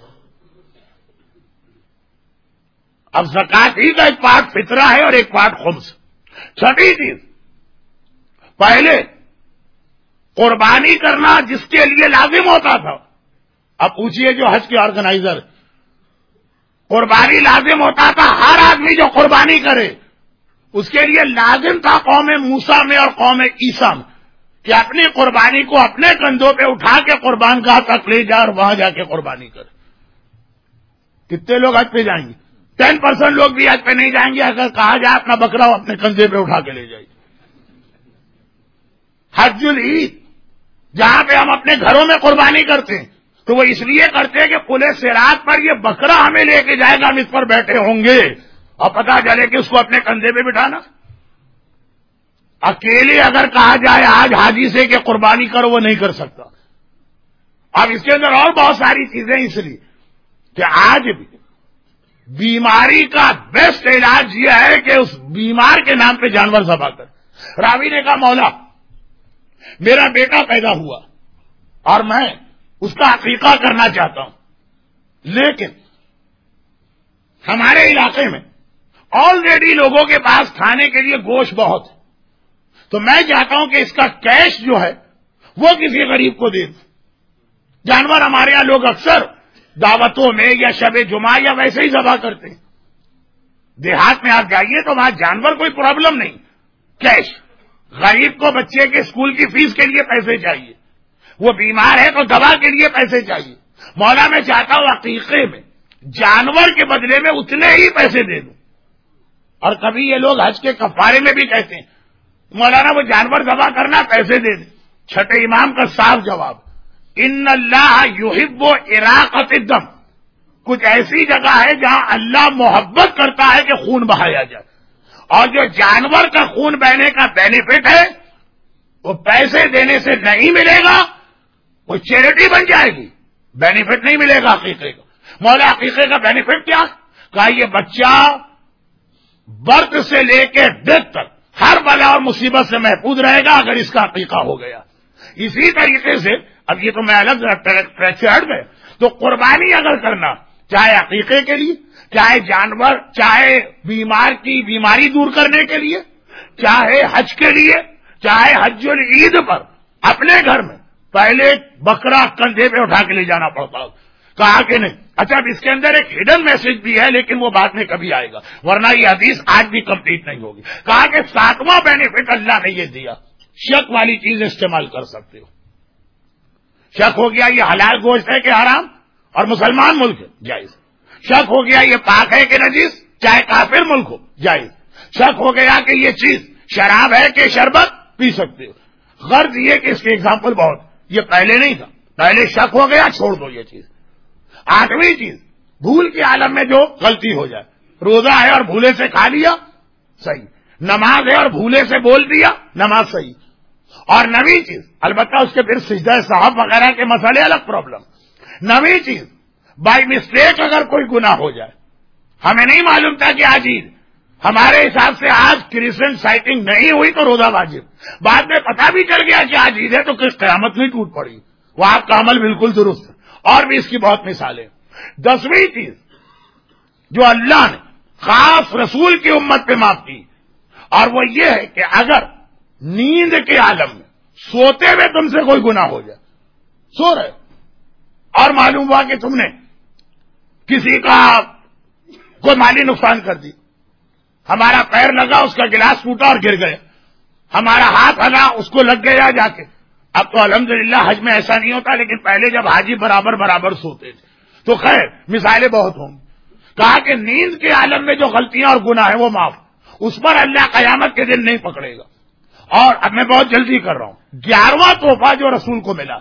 اب زکات ہی کا ایک پارٹ فطرہ ہے اور ایک پارٹ خمس. چھٹی چیز، پہلے قربانی کرنا جس کے لیے لازم ہوتا تھا، اب پوچھئے جو حج کے آرگنائزر، قربانی لازم ہوتا تھا، ہر آدمی جو قربانی کرے اس کے لیے لازم تھا قوم موسیٰ میں اور قوم عیسیٰ میں کہ اپنی قربانی کو اپنے کندھوں پہ اٹھا کے قربان گاہ تک لے جا اور وہاں جا کے قربانی کرے. کتنے لوگ حج پہ جائیں گے؟ 10% لوگ بھی حج پہ نہیں جائیں گے. اگر کہا جائے اپنا بکرا اپنے کندھے پہ اٹھا کے لے جائیے. حج العید جہاں پہ ہم اپنے گھروں میں قربانی کرتے ہیں تو وہ اس لیے کرتے ہیں کہ پلے صراط پر یہ بکرا ہمیں لے کے جائے گا، ہم اس پر بیٹھے ہوں گے اور پتہ چلے کہ اس کو اپنے کندھے پہ بٹھانا. اکیلے اگر کہا جائے آج حاجی سے کہ قربانی کرو، وہ نہیں کر سکتا. اب اس کے اندر اور بہت ساری چیزیں، اس لیے کہ آج بھی بیماری کا بیسٹ علاج یہ ہے کہ اس بیمار کے نام پہ جانور ذبح کر. راوی نے کہا مولا میرا بیٹا پیدا ہوا اور میں اس کا عقیقہ کرنا چاہتا ہوں، لیکن ہمارے علاقے میں آلریڈی لوگوں کے پاس کھانے کے لیے گوشت بہت ہے، تو میں چاہتا ہوں کہ اس کا کیش جو ہے وہ کسی غریب کو دے دوں. جانور ہمارے یہاں لوگ اکثر دعوتوں میں یا شب جمعہ یا ویسے ہی ذبح کرتے ہیں. دیہات میں آپ جائیے تو وہاں جانور کوئی پرابلم نہیں، کیش. غریب کو بچے کے اسکول کی فیس کے لیے پیسے چاہیے، وہ بیمار ہے تو دوا کے لیے پیسے چاہیے. مولا میں چاہتا ہوں عقیقے میں جانور کے بدلے میں اتنے ہی پیسے دے دوں. اور کبھی یہ لوگ حج کے کفارے میں بھی کہتے ہیں مولانا وہ جانور ذبح کرنا پیسے دے دیں. چھٹے امام کا صاف جواب، ان اللہ یحب اراقۃ الدم. کچھ ایسی جگہ ہے جہاں اللہ محبت کرتا ہے کہ خون بہایا جائے، اور جو جانور کا خون بہنے کا بینیفٹ ہے وہ پیسے دینے سے نہیں ملے گا، وہ چیریٹی بن جائے گی، بینیفٹ نہیں ملے گا عقیقے کا. مولا عقیقے کا بینیفٹ کیا؟ کہا یہ بچہ برتھ سے لے کے ڈیتھ تک ہر بلا اور مصیبت سے محفوظ رہے گا اگر اس کا عقیقہ ہو گیا. اسی طریقے سے اب یہ تو میں الگ ٹریک سے ہٹ گئے، تو قربانی اگر کرنا چاہے عقیقے کے لیے، چاہے جانور، چاہے بیمار کی بیماری دور کرنے کے لیے، چاہے حج کے لیے، چاہے حج العید پر اپنے گھر میں پہلے بکرا کندھے پہ اٹھا کے لے جانا پڑتا. کہا کہ نہیں. اچھا اب اس کے اندر ایک ہڈن میسج بھی ہے لیکن وہ بعد میں کبھی آئے گا، ورنہ یہ حدیث آج بھی کمپلیٹ نہیں ہوگی. کہا کہ 7واں بینیفٹ اللہ نے یہ دیا، شک والی چیز استعمال کر سکتے ہو. شک ہو گیا یہ حلال گوشت ہے کہ حرام، اور مسلمان ملک ہے جائز. شک ہو گیا یہ پاک ہے کہ نجس، چاہے کافر ملک ہو جائز. شک ہو گیا کہ یہ چیز شراب ہے کہ شربت، پی سکتے ہو. غرض یہ کہ اس کے اگزامپل بہت، یہ پہلے نہیں تھا، پہلے شک ہو گیا چھوڑ دو یہ چیز. 8ویں چیز، بھول کے عالم میں جو غلطی ہو جائے، روزہ ہے اور بھولے سے کھا لیا صحیح، نماز ہے اور بھولے سے بول دیا نماز صحیح. اور 9ویں چیز، البتہ اس کے پھر سجدہ صاحب وغیرہ کے مسئلے الگ پرابلم. 9ویں چیز، بائی مسٹیک اگر کوئی گناہ ہو جائے، ہمیں نہیں معلوم تھا کہ آج عید، ہمارے حساب سے آج کرسچن سائٹنگ نہیں ہوئی تو روزہ واجب، بعد میں پتہ بھی چل گیا کہ آج عید ہے تو کس قیامت نہیں ٹوٹ پڑی، وہ آپ کا عمل بالکل درست ہے. اور بھی اس کی بہت مثالیں. 10ویں چیز جو اللہ نے خاص رسول کی امت پہ معاف کی، اور وہ یہ ہے کہ اگر نیند کے عالم میں سوتے ہوئے تم سے کوئی گناہ ہو جائے، سو رہے اور معلوم ہوا کہ تم نے کسی کا کوئی مالی نقصان کر دی، ہمارا پیر لگا اس کا گلاس ٹوٹا اور گر گیا، ہمارا ہاتھ ہلا اس کو لگ گیا جا کے. اب تو الحمدللہ حج میں ایسا نہیں ہوتا، لیکن پہلے جب حاجی برابر سوتے تھے تو خیر مثالیں بہت ہوں. کہا کہ نیند کے عالم میں جو غلطیاں اور گناہ ہیں وہ معاف، اس پر اللہ قیامت کے دن نہیں پکڑے گا. اور اب میں بہت جلدی کر رہا ہوں. 11واں تحفہ جو رسول کو ملا،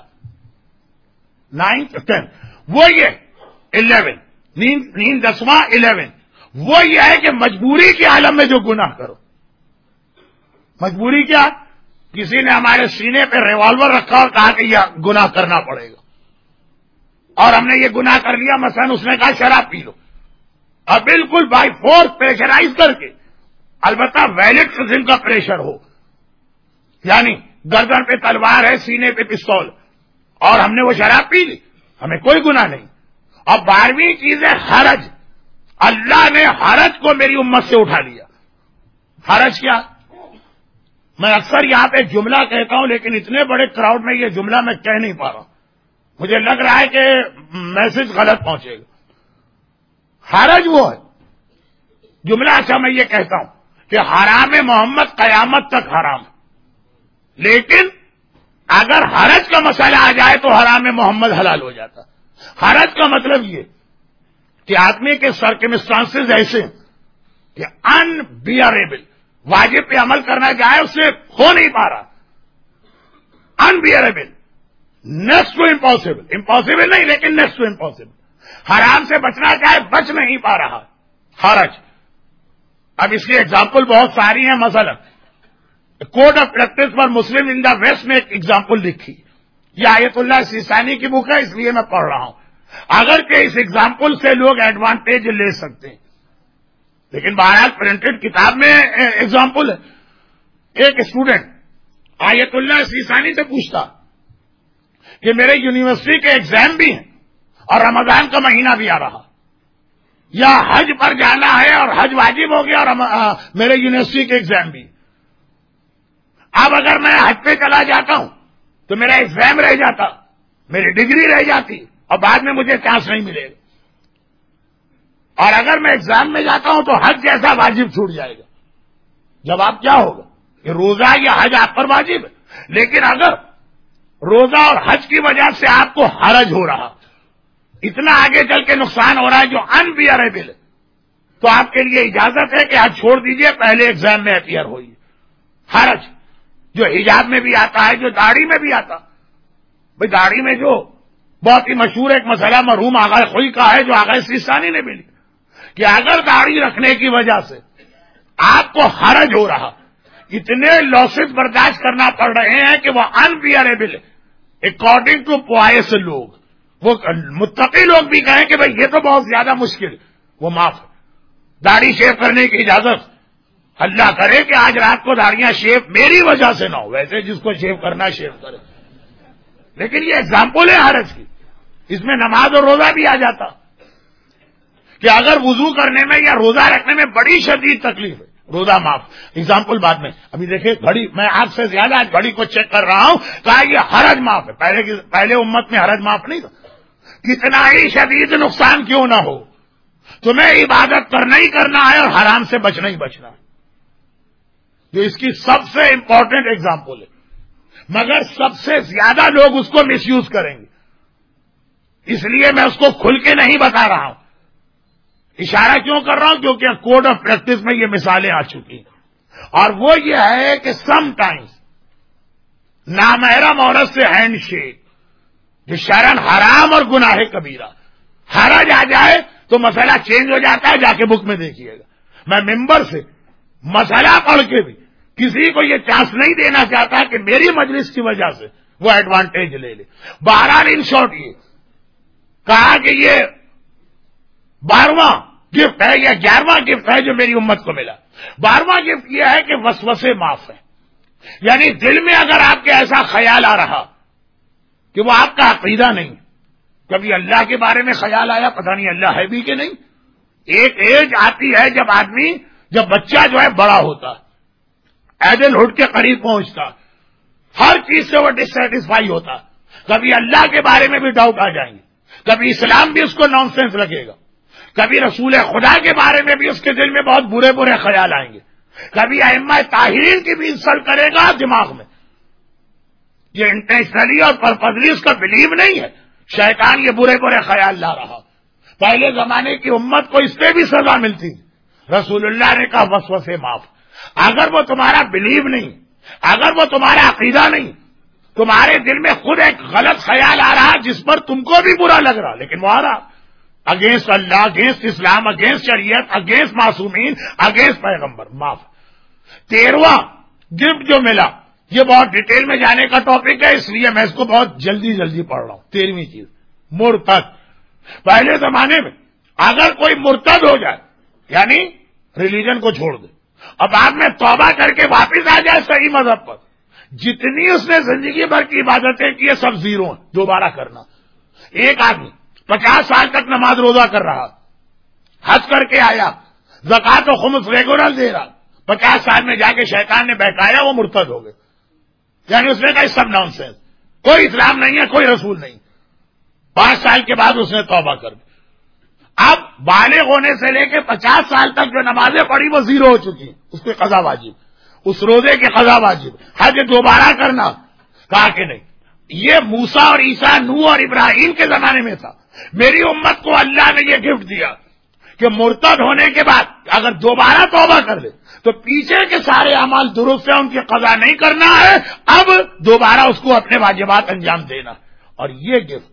9 10 وہ یہ 11 نیند 10واں 11 وہ یہ ہے کہ مجبوری کے عالم میں جو گناہ کرو. مجبوری کیا؟ کسی نے ہمارے سینے پہ ریوالور رکھا اور کہا کہ یہ گناہ کرنا پڑے گا، اور ہم نے یہ گناہ کر لیا. مثلا اس نے کہا شراب پی لو، اور بالکل بائی فورس پریشرائز کر کے، البتہ ویلڈ قسم کا پریشر ہو، یعنی گردن پہ تلوار ہے، سینے پہ پستول، اور ہم نے وہ شراب پی لی، ہمیں کوئی گناہ نہیں۔ اب 12ویں چیز ہے حرج۔ اللہ نے حرج کو میری امت سے اٹھا لیا۔ حرج کیا؟ میں اکثر یہاں پہ جملہ کہتا ہوں، لیکن اتنے بڑے کراؤڈ میں یہ جملہ میں کہہ نہیں پا رہا، مجھے لگ رہا ہے کہ میسج غلط پہنچے گا۔ حرج وہ ہے جملہ، اچھا میں یہ کہتا ہوں کہ حرام محمد قیامت تک حرام ہے، لیکن اگر حرج کا مسئلہ آ جائے تو حرام محمد حلال ہو جاتا۔ حرج کا مطلب یہ کہ آدمی کے سرکمسٹانسز ایسے ہیں کہ انبیئریبل، واجب پہ عمل کرنا چاہے اس سے ہو نہیں پا رہا، unbearable, next to impossible, impossible نہیں لیکن نیکسٹ ٹو امپاسبل، حرام سے بچنا چاہے بچ نہیں پا رہا، حرج۔ اب اس کی ایگزامپل بہت ساری ہیں، مثلا code of practice for Muslim in the West میں ایک ایگزامپل لکھی، یہ آیت اللہ سیستانی کی بک ہے، اس لیے میں پڑھ رہا ہوں، اگر کہ اس ایگزامپل سے لوگ ایڈوانٹیج لے سکتے ہیں، لیکن بہرحال پرنٹڈ کتاب میں ایگزامپل ہے۔ ایک اسٹوڈنٹ آیت اللہ سیستانی سے پوچھتا کہ میرے یونیورسٹی کے ایگزام بھی ہیں اور رمضان کا مہینہ بھی آ رہا، یا حج پر جانا ہے اور حج واجب ہو گیا اور میرے یونیورسٹی کے ایگزام بھی، اب اگر میں حج پہ چلا جاتا ہوں تو میرا ایگزام رہ جاتا، میری ڈگری رہ جاتی اور بعد میں مجھے چانس نہیں ملے گا، اور اگر میں ایگزام میں جاتا ہوں تو حج جیسا واجب چھوٹ جائے گا۔ جواب کیا ہوگا کہ روزہ یا حج آپ پر واجب ہے، لیکن اگر روزہ اور حج کی وجہ سے آپ کو حرج ہو رہا، اتنا آگے چل کے نقصان ہو رہا ہے جو انبیئریبل ہے، تو آپ کے لیے اجازت ہے کہ حج چھوڑ دیجئے، پہلے ایگزام میں اپیئر ہوئیے۔ حرج جو حجاب میں بھی آتا ہے، جو داڑھی میں بھی آتا، بھئی داڑھی میں جو بہت ہی مشہور ایک مسئلہ مرحوم آغا خوئی کا ہے جو آغا سیستانی نے بھی لکھا کہ اگر داڑھی رکھنے کی وجہ سے آپ کو حرج ہو رہا، اتنے لاسز برداشت کرنا پڑ رہے ہیں کہ وہ انبیئریبل ہے، اکارڈنگ ٹو پوائس لوگ، وہ متقی لوگ بھی کہیں کہ بھئی یہ تو بہت زیادہ مشکل، وہ معاف ہے۔ داڑھی شیو کرنے کی اجازت، اللہ کرے کہ آج رات کو داڑیاں شیو میری وجہ سے نہ ہو، ویسے جس کو شیو کرنا شیو کرے، لیکن یہ ایگزامپل ہے حرج کی، اس میں نماز اور روزہ بھی آ جاتا کہ اگر وضو کرنے میں یا روزہ رکھنے میں بڑی شدید تکلیف ہے، روزہ معاف، ایگزامپل بعد میں۔ ابھی دیکھیں گھڑی، میں آپ سے زیادہ آج گھڑی کو چیک کر رہا ہوں، کہا یہ حرج معاف ہے، پہلے امت میں حرج معاف نہیں تھا، کتنا ہی شدید نقصان کیوں نہ ہو، تمہیں عبادت کرنا ہی کرنا ہے اور حرام سے بچنا ہی بچنا ہے، جو اس کی سب سے امپورٹنٹ ایگزامپل ہے، مگر سب سے زیادہ لوگ اس کو مس یوز کریں گے، اس لیے میں اس کو کھل کے نہیں بتا رہا ہوں، اشارہ کیوں کر رہا ہوں کیونکہ کوڈ آف پریکٹس میں یہ مثالیں آ چکی ہیں، اور وہ یہ ہے کہ سم ٹائمز نامحرم عورت سے ہینڈ شیک جو شرعاً حرام اور گناہ کبیرہ، حرج آ جائے تو مسئلہ چینج ہو جاتا ہے، جا کے بک میں دیکھیے گا۔ میں ممبر سے مسئلہ پڑھ کے بھی کسی کو یہ چانس نہیں دینا چاہتا کہ میری مجلس کی وجہ سے وہ ایڈوانٹیج لے لے۔ بہرحال ان شارٹ یہ کہا کہ یہ 12واں گفٹ ہے یا 11واں گفٹ ہے جو میری امت کو ملا۔ 12واں گفٹ یہ ہے کہ وسوسے معاف ہے، یعنی دل میں اگر آپ کے ایسا خیال آ رہا کہ وہ آپ کا عقیدہ نہیں، کبھی اللہ کے بارے میں خیال آیا پتہ نہیں اللہ ہے بھی کہ نہیں، ایک ایج آتی ہے جب بچہ جو ہے بڑا ہوتا، ایڈلہڈ کے قریب پہنچتا، ہر چیز سے وہ ڈسسیٹسفائی ہوتا، کبھی اللہ کے بارے میں بھی ڈاؤٹ آ جائیں گے، کبھی اسلام بھی اس کو نان سینس لگے گا، کبھی رسول خدا کے بارے میں بھی اس کے دل میں بہت برے برے خیال آئیں گے، کبھی ائمہ طاہرین کی بھی انسلٹ کرے گا دماغ میں، یہ انٹینشنلی اور پرپزلی اس کا بلیو نہیں ہے، شیطان یہ برے برے خیال لا رہا۔ پہلے زمانے کی امت کو اس سے بھی سزا ملتی، رسول اللہ نے کہا وسوسے معاف، اگر وہ تمہارا بلیو نہیں، اگر وہ تمہارا عقیدہ نہیں، تمہارے دل میں خود ایک غلط خیال آ رہا جس پر تم کو بھی برا لگ رہا لیکن وہ آ رہا، اگینسٹ اللہ، اگینسٹ اسلام، اگینسٹ شریعت، اگینسٹ معصومین، اگینسٹ پیغمبر، معاف۔ 13واں گفٹ جو ملا، یہ بہت ڈیٹیل میں جانے کا ٹاپک ہے اس لیے میں اس کو بہت جلدی پڑھ رہا ہوں۔ 13ویں چیز مرتد۔ پہلے زمانے میں اگر کوئی مرتد ہو جائے یعنی ریلیجن کو چھوڑ دے اور بعد میں توبہ کر کے واپس آ جائے صحیح مذہب پر، جتنی اس نے زندگی بھر کی عبادتیں کی ہے سب زیرو ہیں، دوبارہ کرنا۔ ایک آدمی 50 سال تک نماز روزہ کر رہا، حج کر کے آیا، زکات و خمس ریگولر دے رہا، 50 سال میں جا کے شیطان نے بہکایا، وہ مرتد ہو گئے۔ یعنی اس نے کہا سب نان سینس، کوئی اسلام نہیں ہے، کوئی رسول نہیں۔ 5 سال کے بعد اس نے توبہ کر دی۔ اب بالغ ہونے سے لے کے 50 سال تک جو نمازیں پڑھی وہ زیرو ہو چکی، اس پہ قضا واجب، اس روزے کی قضا واجب، حج دوبارہ کرنا، کہا کہ نہیں۔ یہ موسیٰ اور عیسیٰ، نوح اور ابراہیم کے زمانے میں تھا۔ میری امت کو اللہ نے یہ گفٹ دیا کہ مرتد ہونے کے بعد اگر دوبارہ توبہ کر لے تو پیچھے کے سارے اعمال درست ہیں، ان کی قضا نہیں کرنا ہے، اب دوبارہ اس کو اپنے واجبات انجام دینا۔ اور یہ گفٹ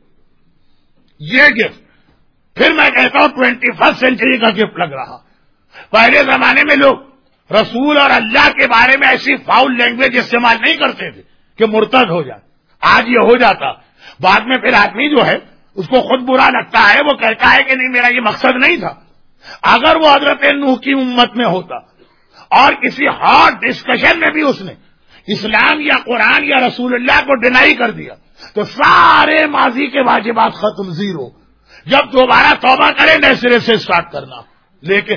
پھر میں کہتا ہوں 21 سینچری کا گفٹ لگ رہا۔ پہلے زمانے میں لوگ رسول اور اللہ کے بارے میں ایسی فاؤل لینگویج استعمال نہیں کرتے تھے کہ مرتد ہو جائے، آج یہ ہو جاتا۔ بعد میں پھر آدمی جو ہے اس کو خود برا لگتا ہے، وہ کہتا ہے کہ نہیں میرا یہ مقصد نہیں تھا۔ اگر وہ حضرت نوح کی امت میں ہوتا اور کسی ہاٹ ڈسکشن میں بھی اس نے اسلام یا قرآن یا رسول اللہ کو ڈینائی کر دیا تو سارے ماضی کے واجبات ختم، زیرو۔ جب دوبارہ توبہ کرے نئے سرے سے اسٹارٹ کرنا۔ لیکن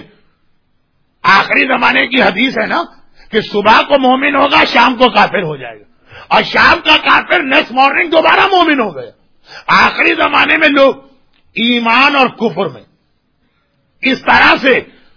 آخری زمانے کی حدیث ہے نا کہ صبح کو مومن ہوگا، شام کو کافر ہو جائے گا، اور شام کا کافر نیکسٹ مارننگ دوبارہ مومن ہو گیا۔ آخری زمانے میں لوگ ایمان اور کفر میں اس طرح سے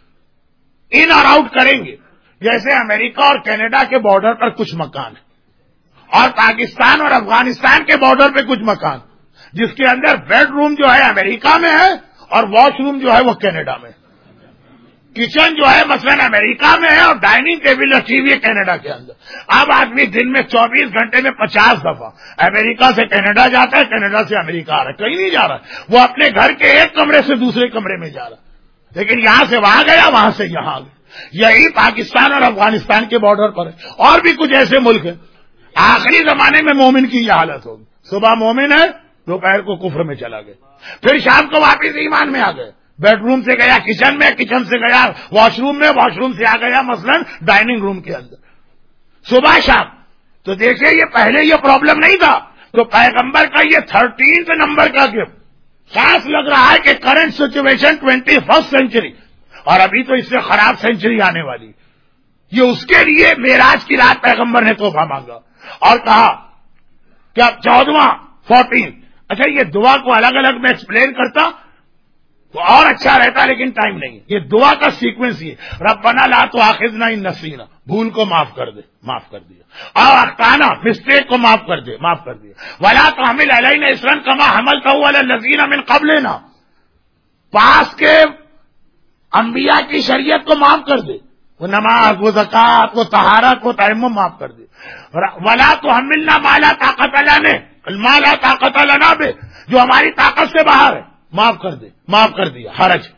ان اور آؤٹ کریں گے جیسے امریکہ اور کینیڈا کے بارڈر پر کچھ مکان ہے، اور پاکستان اور افغانستان کے بارڈر پہ کچھ مکان، جس کے اندر بیڈ روم جو ہے امریکہ میں ہے اور واش روم جو ہے وہ کینیڈا میں ہے، کچن جو ہے مثلا امریکہ میں ہے اور ڈائننگ ٹیبل رکھی ہوئی ہے کینیڈا کے اندر۔ اب آدمی دن میں 24 گھنٹے میں 50 دفعہ امریکہ سے کینیڈا جاتا ہے، کینیڈا سے امریکہ آ رہا ہے، کہیں نہیں جا رہا، وہ اپنے گھر کے ایک کمرے سے دوسرے کمرے میں جا رہا ہے، لیکن یہاں سے وہاں گیا، وہاں سے یہاں آ گیا۔ یہی پاکستان اور افغانستان کے بارڈر پر ہے، اور بھی کچھ ایسے ملک ہیں۔ آخری زمانے میں مومن کی یہ حالت ہوگی، صبح مومن ہے، دوپہر کو کفر میں چلا گیا، پھر شام کو واپس ایمان میں آ گئے، بیڈ روم سے گیا کچن میں، کچن سے گیا واش روم میں، واش روم سے آ گیا مثلا ڈائننگ روم کے اندر، صبح شام۔ تو دیکھیے یہ پہلے یہ پرابلم نہیں تھا، تو پیغمبر کا یہ 13 نمبر کا گفٹ خاص لگ رہا ہے کہ کرنٹ سچویشن 21 سینچری، اور ابھی تو اس سے خراب سینچری آنے والی، یہ اس کے لیے معراج کی رات پیغمبر نے تحفہ مانگا اور کہا کہ اب 14واں 14۔ اچھا یہ دعا کو الگ الگ میں ایکسپلین کرتا تو اور اچھا رہتا، لیکن ٹائم نہیں ہے۔ یہ دعا کا سیکوینس یہ ربنا لا تؤاخذنا ان نسینا، بھول کو معاف کر دے، معاف کر دیا، اور اخطانا مسٹیک کو معاف کر دے، معاف کر دیا، ولا تحمل علینا اصرا کما حملته علی الذین من قبلنا، پاس کے انبیاء کی شریعت کو معاف کر دے، وہ نماز، وہ زکات، وہ طہارت، وہ تیمم معاف کر دے، ولا تحملنا ما لا طاقت لنا، ما لا طاقت لنا بے، جو ہماری طاقت سے باہر ہے معاف کر دے، معاف کر دیا۔ حرج،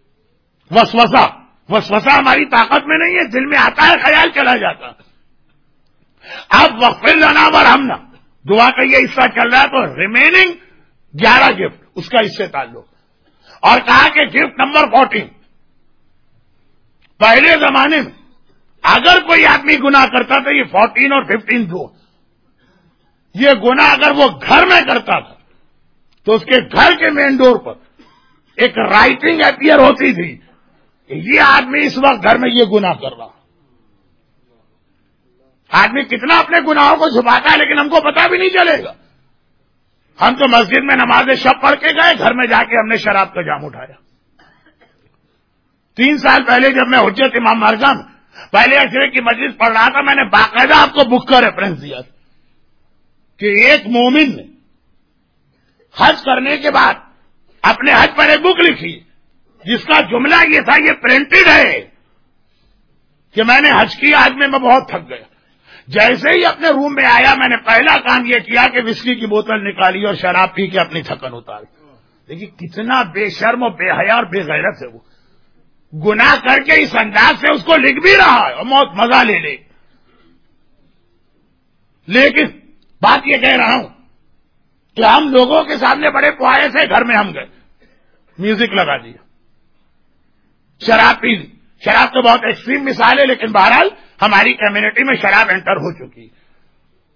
وسوسہ ہماری طاقت میں نہیں ہے، دل میں آتا ہے خیال چلا جاتا۔ اب واغفر لنا وارحمنا دعا کا یہ حصہ چل رہا ہے، تو ریمیننگ 11 گفٹ اس کا اس سے تعلق، اور کہا کہ گفٹ نمبر 14، پہلے زمانے میں اگر کوئی آدمی گناہ کرتا تھا یہ 14 اور 15 دو، یہ گناہ اگر وہ گھر میں کرتا تھا تو اس کے گھر کے مین ڈور پر ایک رائٹنگ اپیئر ہوتی تھی کہ یہ آدمی اس وقت گھر میں یہ گناہ کر رہا۔ آدمی کتنا اپنے گناہوں کو چھپاتا ہے لیکن ہم کو پتا بھی نہیں چلے گا۔ ہم تو مسجد میں نماز شب پڑھ کے گئے، گھر میں جا کے ہم نے شراب کا جام اٹھایا۔ 3 سال پہلے جب میں حجت امام مرزا میں پہلے اشرے کی مجلس پڑھ رہا تھا، میں نے باقاعدہ آپ کو بک کا ریفرنس دیا کہ ایک مومن نے حج کرنے کے بعد اپنے حج پر ایک بک لکھی جس کا جملہ یہ تھا، یہ پرنٹڈ ہے، کہ میں نے حج کیا، حج میں بہت تھک گیا، جیسے ہی اپنے روم میں آیا میں نے پہلا کام یہ کیا کہ وسکی کی بوتل نکالی اور شراب پی کے اپنی تھکن اتاری۔ دیکھیے کتنا بے شرم و بے حیا اور بے غیرت ہے، وہ گناہ کر کے اس انداز سے اس کو لکھ بھی رہا ہے اور موت مزہ لے لے۔ لیکن بات یہ کہہ رہا ہوں کہ ہم لوگوں کے سامنے بڑے پوائے سے گھر میں ہم گئے، میوزک لگا دیا، شراب پی لی۔ شراب تو بہت ایکسٹریم مثال ہے، لیکن بہرحال ہماری کمیونٹی میں شراب انٹر ہو چکی۔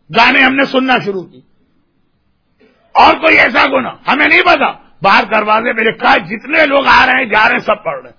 گانے ہم نے سننا شروع کی، اور کوئی ایسا گناہ ہمیں نہیں پتا، باہر دروازے پہ لکھا ہے جتنے لوگ آ رہے ہیں جا رہے ہیں سب پڑھ رہے ہیں۔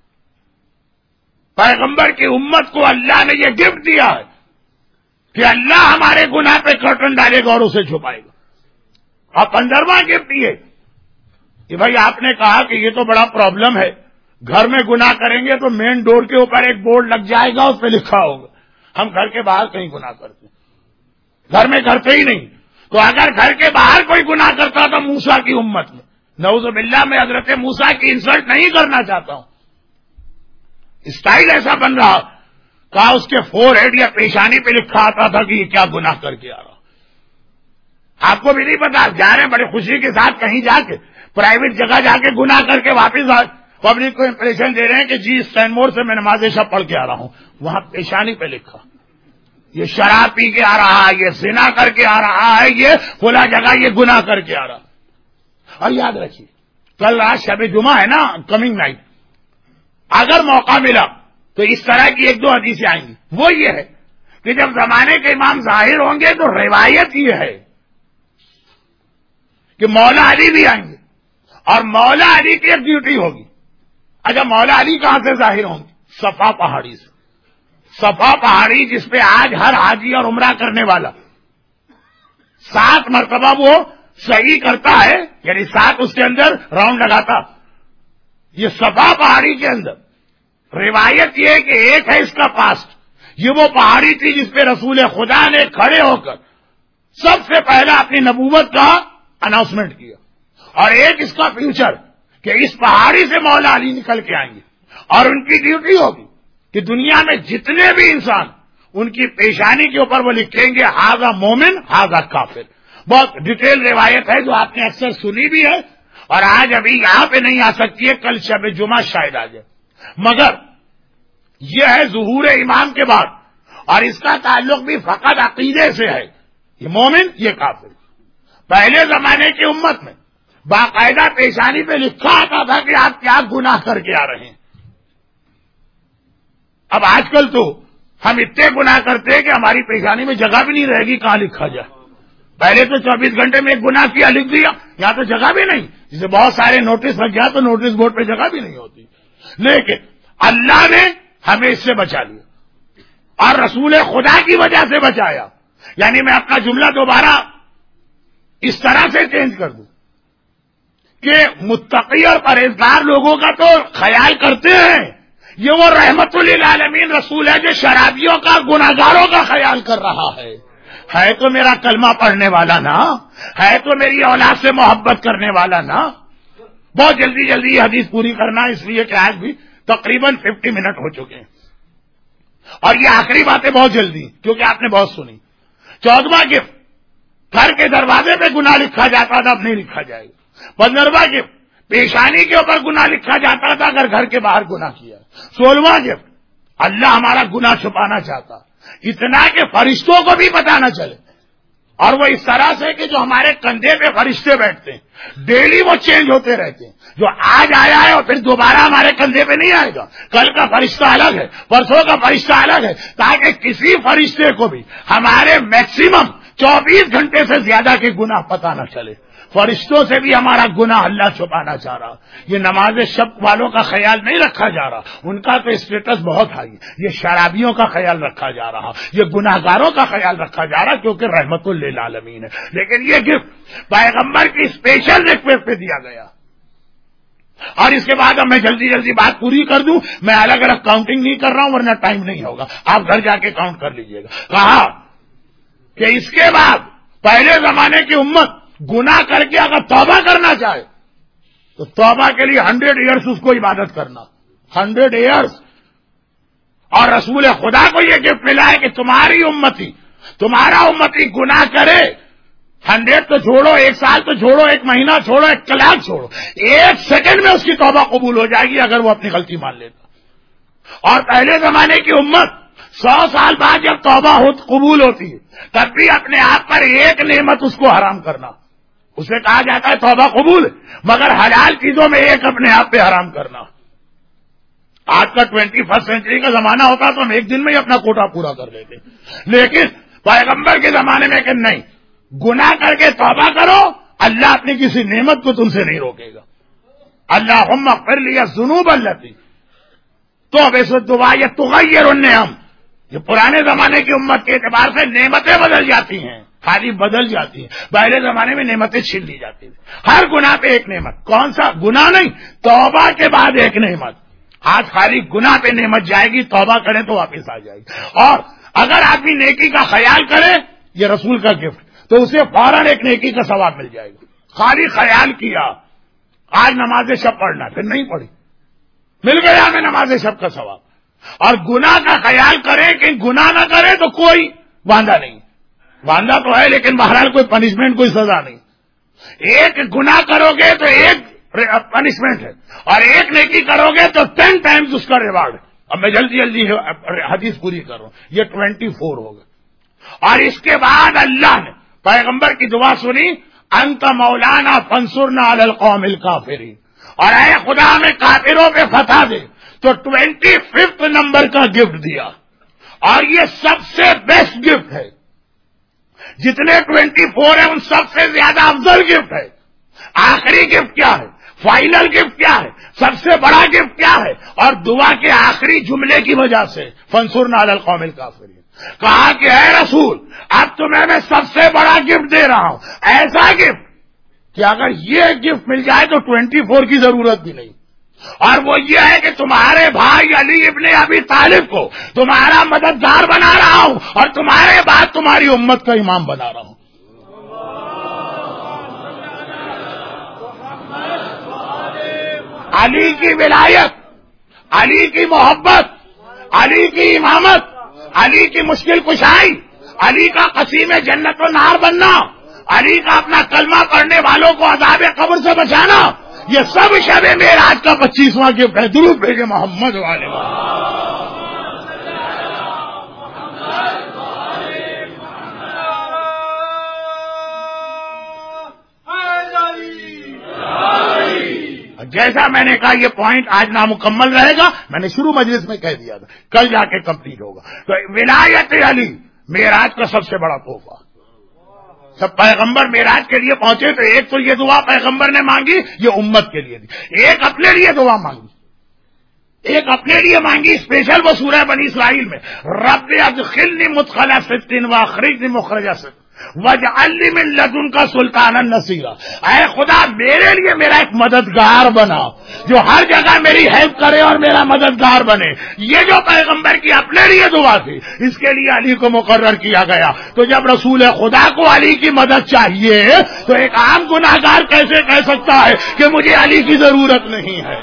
پیغمبر کی امت کو اللہ نے یہ گفٹ دیا ہے کہ اللہ ہمارے گناہ پہ کرٹن ڈالے گا اور اسے چھپائے گا۔ اور 15واں گفٹ یہ کہ بھائی آپ نے کہا کہ یہ تو بڑا پرابلم ہے، گھر میں گناہ کریں گے تو مین ڈور کے اوپر ایک بورڈ لگ جائے گا، اس پہ لکھا ہوگا۔ ہم گھر کے باہر کہیں گناہ کرتے ہیں، گھر میں کرتے ہی نہیں۔ تو اگر گھر کے باہر کوئی گناہ کرتا تو موسیٰ کی امت میں، نعوذ باللہ میں حضرت موسیٰ کی انسلٹ نہیں کرنا چاہتا ہوں، اسٹائل ایسا بن رہا، کہا اس کے فور ہیڈ یا پیشانی پہ لکھا آتا تھا کہ یہ کیا گناہ کر کے آ رہا۔ آپ کو بھی نہیں پتا، جا رہے ہیں بڑے خوشی کے ساتھ کہیں جا کے پرائیویٹ جگہ جا کے گناہ کر کے واپس پبلک کو امپریشن دے رہے ہیں کہ جی اسٹینمور سے میں نماز شب پڑھ کے آ رہا ہوں، وہاں پیشانی پہ لکھا یہ شراب پی کے آ رہا ہے، یہ زنا کر کے آ رہا ہے، یہ کھلا جگہ یہ گناہ کر کے آ رہا۔ اور یاد رکھیے کل رات شب جمعہ ہے نا، کمنگ نائٹ، اگر موقع ملا تو اس طرح کی ایک دو حدیثیں آئیں گی۔ وہ یہ ہے کہ جب زمانے کے امام ظاہر ہوں گے تو روایت یہ ہے کہ مولا علی بھی آئیں گے، اور مولا علی کی ایک ڈیوٹی ہوگی۔ اچھا مولا علی کہاں سے ظاہر ہوں گے؟ صفا پہاڑی سے۔ صفا پہاڑی جس پہ آج ہر حاجی اور عمرہ کرنے والا 7 مرتبہ وہ صحیح کرتا ہے، یعنی 7 اس کے اندر راؤنڈ لگاتا، یہ صفا پہاڑی کے اندر روایت یہ ہے کہ ایک ہے اس کا پاسٹ، یہ وہ پہاڑی تھی جس پہ رسول خدا نے کھڑے ہو کر سب سے پہلا اپنی نبوت کا اناؤنسمنٹ کیا، اور ایک اس کا فیوچر کہ اس پہاڑی سے مولا علی نکل کے آئیں گے، اور ان کی ڈیوٹی ہوگی کہ دنیا میں جتنے بھی انسان ان کی پیشانی کے اوپر وہ لکھیں گے ہاذا مومن ہاذا کافر۔ بہت ڈیٹیل روایت ہے جو آپ نے اکثر سنی بھی ہے، اور آج ابھی یہاں پہ نہیں آ سکتی ہے، کل شب جمعہ شاید آ جائے، مگر یہ ہے ظہور امام کے بعد، اور اس کا تعلق بھی فقط عقیدے سے ہے، یہ مومن یہ کافر۔ پہلے زمانے کی امت میں باقاعدہ پیشانی پہ لکھا آتا تھا کہ آپ کیا گناہ کر کے آ رہے ہیں۔ اب آج کل تو ہم اتنے گناہ کرتے ہیں کہ ہماری پیشانی میں جگہ بھی نہیں رہے گی کہاں لکھا جائے۔ پہلے تو 24 گھنٹے میں ایک گناہ کیا لکھ دیا، یہاں تو جگہ بھی نہیں، جسے بہت سارے نوٹس لگ گیا تو نوٹس بورڈ پہ جگہ بھی نہیں ہوتی۔ لیکن اللہ نے ہمیں اس سے بچا لیا، اور رسول خدا کی وجہ سے بچایا۔ یعنی میں اپنا جملہ دوبارہ اس طرح سے چینج کر دوں کہ متقی اور پرہیزگار لوگوں کا تو خیال کرتے ہیں، یہ وہ رحمت للعالمین رسول ہے جو شرابیوں کا گناہگاروں کا خیال کر رہا ہے تو میرا کلمہ پڑھنے والا نا، ہے تو میری اولاد سے محبت کرنے والا نا۔ بہت جلدی جلدی یہ حدیث پوری کرنا، اس لیے کہ آج بھی تقریباً 50 منٹ ہو چکے ہیں، اور یہ آخری باتیں بہت جلدی کیونکہ آپ نے بہت سنی۔ 14واں گفٹ، گھر کے دروازے پہ گناہ لکھا جاتا تھا، اب نہیں لکھا جائے گا۔ 15واں گفٹ، پیشانی کے اوپر گناہ لکھا جاتا تھا اگر گھر کے باہر گناہ کیا۔ 16واں گفٹ، اللہ ہمارا گناہ چھپانا چاہتا، اتنا کہ فرشتوں کو بھی پتہ نہ چلے، اور وہ اس طرح سے کہ جو ہمارے کندھے پہ فرشتے بیٹھتے ہیں ڈیلی وہ چینج ہوتے رہتے ہیں، جو آج آیا ہے اور پھر دوبارہ ہمارے کندھے پہ نہیں آئے گا، کل کا فرشتہ الگ ہے، پرسوں کا فرشتہ الگ ہے، تاکہ کسی فرشتے کو بھی ہمارے میکسیمم 24 گھنٹے سے زیادہ کے گناہ پتہ نہ چلے۔ فرشتوں سے بھی ہمارا گناہ اللہ چھپانا چاہ رہا۔ یہ نماز شب والوں کا خیال نہیں رکھا جا رہا، ان کا تو اسٹیٹس بہت ہائی، یہ شرابیوں کا خیال رکھا جا رہا، یہ گناہگاروں کا خیال رکھا جا رہا، کیونکہ رحمت للعالمین ہے۔ لیکن یہ گفٹ پیغمبر کی اسپیشل ریکویسٹ پہ دیا گیا۔ اور اس کے بعد اب میں جلدی جلدی بات پوری کر دوں، میں الگ الگ کاؤنٹنگ نہیں کر رہا ہوں ورنہ ٹائم نہیں ہوگا، آپ گھر جا کے کاؤنٹ کر لیجئے گا۔ کہا کہ اس کے بعد پہلے زمانے کی امت گناہ کر کے اگر توبہ کرنا چاہے تو توبہ کے لیے 100 ایئرس اس کو عبادت کرنا، 100 ایئرس۔ اور رسول خدا کو یہ گفٹ ملا ہے کہ تمہارا امتی گناہ کرے، 100 تو چھوڑو، 1 سال تو چھوڑو، 1 مہینہ چھوڑو، 1 کلاک چھوڑو، 1 سیکنڈ میں اس کی توبہ قبول ہو جائے گی اگر وہ اپنی غلطی مان لیتا۔ اور پہلے زمانے کی امت 100 سال بعد جب توبہ قبول ہوتی ہے تب بھی اپنے آپ پر ایک نعمت اس کو حرام کرنا، اسے کہا جاتا ہے توبہ قبول، مگر حلال چیزوں میں ایک اپنے آپ پہ حرام کرنا۔ آج کا 21 سینچری کا زمانہ ہوتا تو ہم ایک دن میں ہی اپنا کوٹا پورا کر لیتے، لیکن پیغمبر کے زمانے میں کہ نہیں، گناہ کر کے توبہ کرو، اللہ اپنی کسی نعمت کو تم سے نہیں روکے گا. اللہم اغفر لی الذنوب التی، تو ویسے دعا یہ تغیر النعم، یہ پرانے زمانے کی امت کے اعتبار سے نعمتیں بدل جاتی ہیں، خالی بدل جاتی ہیں. پہلے زمانے میں نعمتیں چھین لی جاتی تھی، ہر گناہ پہ ایک نعمت. کون سا گناہ؟ نہیں، توبہ کے بعد ایک نعمت. آج خالی گناہ پہ نعمت جائے گی، توبہ کریں تو واپس آ جائے گی. اور اگر آدمی نیکی کا خیال کرے، یہ رسول کا گفٹ، تو اسے فوراً ایک نیکی کا ثواب مل جائے گا. خالی خیال کیا آج نماز شب پڑھنا، پھر نہیں پڑھی، مل گیا ہمیں نماز شب کا ثواب. اور گناہ کا خیال کرے کہ گناہ نہ کرے تو کوئی واندہ نہیں. واندہ تو ہے لیکن بہرحال کوئی پنشمنٹ، کوئی سزا نہیں. ایک گناہ کرو گے تو ایک پنشمنٹ ہے، اور ایک نیکی کرو گے تو 10 ٹائمز اس کا ریوارڈ ہے. اب میں جلدی جلدی حدیث پوری کر رہا ہوں، یہ 24 ہوگا. اور اس کے بعد اللہ نے پیغمبر کی دعا سنی، انت مولانا فانصرنا علی القوم الکافرین، اور اے خدا ہمیں کافروں پہ فتح دے. تو 25 نمبر کا گفٹ دیا، اور یہ سب سے بیسٹ گفٹ ہے. جتنے 24 ہیں ان سب سے زیادہ افضل گفٹ ہے. آخری گفٹ کیا ہے؟ فائنل گفٹ کیا ہے؟ سب سے بڑا گفٹ کیا ہے؟ اور دعا کے آخری جملے کی وجہ سے فانصرنا علی القوم الکافرین کہا کہ اے رسول اب تمہیں میں سب سے بڑا گفٹ دے رہا ہوں، ایسا گفٹ کہ اگر یہ گفٹ مل جائے تو 24 کی ضرورت بھی نہیں. اور وہ یہ ہے کہ تمہارے بھائی علی ابن ابی طالب کو تمہارا مددگار بنا رہا ہوں، اور تمہارے بعد تمہاری امت کا امام بنا رہا ہوں. علی کی ولایت، علی کی محبت، علی کی امامت، علی کی مشکل کشائی، علی کا قسیم جنت و نار بننا، علی کا اپنا کلمہ پڑھنے والوں کو عذاب قبر سے بچانا، یہ سب شب معراج کا 25واں گفٹ ہے. درود بھیجے محمد والے. جیسا میں نے کہا یہ پوائنٹ آج نامکمل رہے گا، میں نے شروع مجلس میں کہہ دیا تھا، کل جا کے کمپلیٹ ہوگا. تو ولایت علی معراج کا سب سے بڑا تحفہ. سب پیغمبر معراج کے لیے پہنچے تو ایک تو یہ دعا پیغمبر نے مانگی، یہ امت کے لیے دی. ایک اپنے لیے دعا مانگی، ایک اپنے لیے مانگی اسپیشل، وہ سورہ بنی اسرائیل میں، رب ادخلنی مدخل صدق واخرجنی مخرج صدق واجعل لی من لدنک سلطانا نصیرا. اے خدا میرے لیے میرا ایک مددگار بنا جو ہر جگہ میری ہیلپ کرے اور میرا مددگار بنے. یہ جو پیغمبر کی اپنے لیے دعا تھی، اس کے لیے علی کو مقرر کیا گیا. تو جب رسول خدا کو علی کی مدد چاہیے تو ایک عام گناہگار کیسے کہہ سکتا ہے کہ مجھے علی کی ضرورت نہیں ہے؟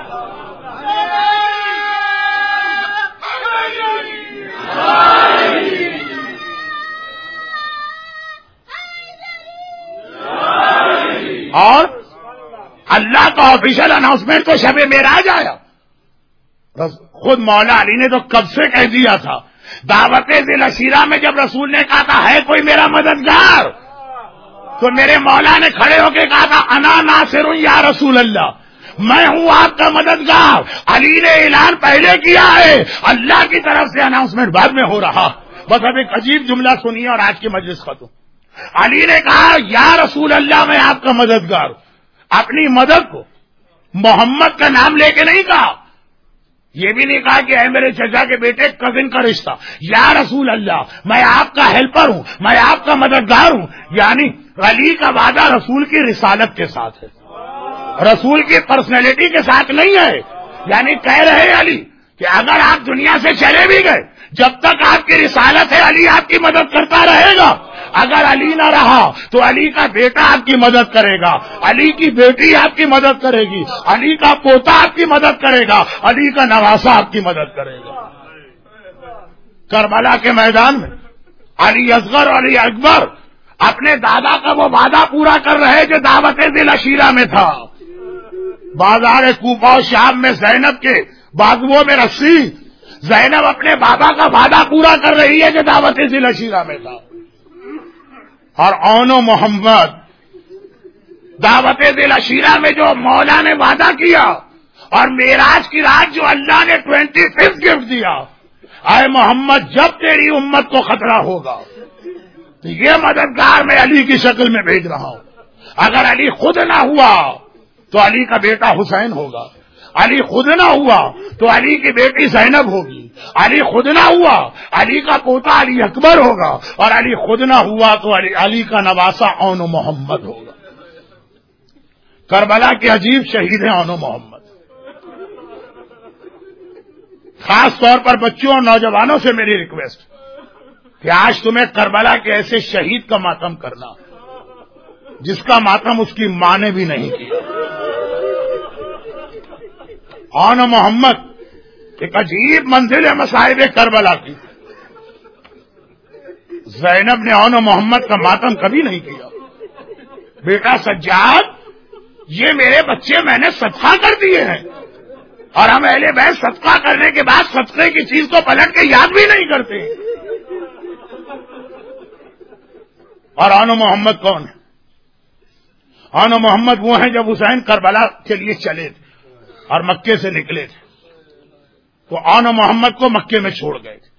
اور اللہ کا آفیشیل اناؤنسمنٹ تو شب معراج آیا. خود مولا علی نے تو کب سے کہہ دیا تھا. دعوت ذی العشیرہ میں جب رسول نے کہا تھا ہے کوئی میرا مددگار، تو میرے مولا نے کھڑے ہو کے کہا تھا انا ناصر یا رسول اللہ، میں ہوں آپ کا مددگار. علی نے اعلان پہلے کیا ہے، اللہ کی طرف سے اناؤنسمنٹ بعد میں ہو رہا. بس اب ایک عجیب جملہ سنیے اور آج کی مجلس ختم. علی نے کہا یا رسول اللہ میں آپ کا مددگار ہوں. اپنی مدد کو محمد کا نام لے کے نہیں کہا، یہ بھی نہیں کہا کہ اے میرے چچا کے بیٹے کزن کا رشتہ. یا رسول اللہ میں آپ کا ہیلپر ہوں، میں آپ کا مددگار ہوں. یعنی علی کا وعدہ رسول کی رسالت کے ساتھ ہے، رسول کی پرسنالٹی کے ساتھ نہیں ہے. یعنی کہہ رہے علی کہ اگر آپ دنیا سے چلے بھی گئے، جب تک آپ کی رسالت ہے علی آپ کی مدد کرتا رہے گا. اگر علی نہ رہا تو علی کا بیٹا آپ کی مدد کرے گا، علی کی بیٹی آپ کی مدد کرے گی، علی کا پوتا آپ کی مدد کرے گا، علی کا نواسا آپ کی مدد کرے گا. کربلا کے میدان میں علی اصغر اور علی اکبر اپنے دادا کا وہ وعدہ پورا کر رہے جو دعوت ذی العشیرہ میں تھا. بازار کوفہ و شام میں زینب کے بازوؤں میں رسی، زینب اپنے بابا کا وعدہ پورا کر رہی ہے جو دعوت ذی العشیرہ میں تھا. اور اون و محمد دعوت ذی العشیرہ میں جو مولا نے وعدہ کیا، اور معراج کی رات جو اللہ نے 25 گفٹ دیا، اے محمد جب تیری امت کو خطرہ ہوگا تو یہ مددگار میں علی کی شکل میں بھیج رہا ہوں. اگر علی خود نہ ہوا تو علی کا بیٹا حسین ہوگا, علی خود نہ ہوا تو علی کی بیٹی زینب ہوگی, علی خود نہ ہوا علی کا پوتا علی اکبر ہوگا, اور علی خود نہ ہوا تو علی کا نواسا اون محمد ہوگا. کربلا کے عجیب شہید ہیں اون محمد. خاص طور پر بچوں اور نوجوانوں سے میری ریکویسٹ کہ آج تمہیں کربلا کے ایسے شہید کا ماتم کرنا جس کا ماتم اس کی ماں نے بھی نہیں کیا. اون محمد ایک عجیب منزل ہے مصائب کربلا کی. زینب نے اون محمد کا ماتم کبھی نہیں کیا. بیٹا سجاد یہ میرے بچے میں نے صدقہ کر دیے ہیں, اور ہم اہل بیت صدقہ کرنے کے بعد صدقے کی چیز کو پلٹ کے یاد بھی نہیں کرتے. اور اون محمد کون ہے؟ اون محمد وہ ہیں جب حسین کربلا کے لیے چلے تھے اور مکے سے نکلے تھے تو اون محمد کو مکے میں چھوڑ گئے تھے.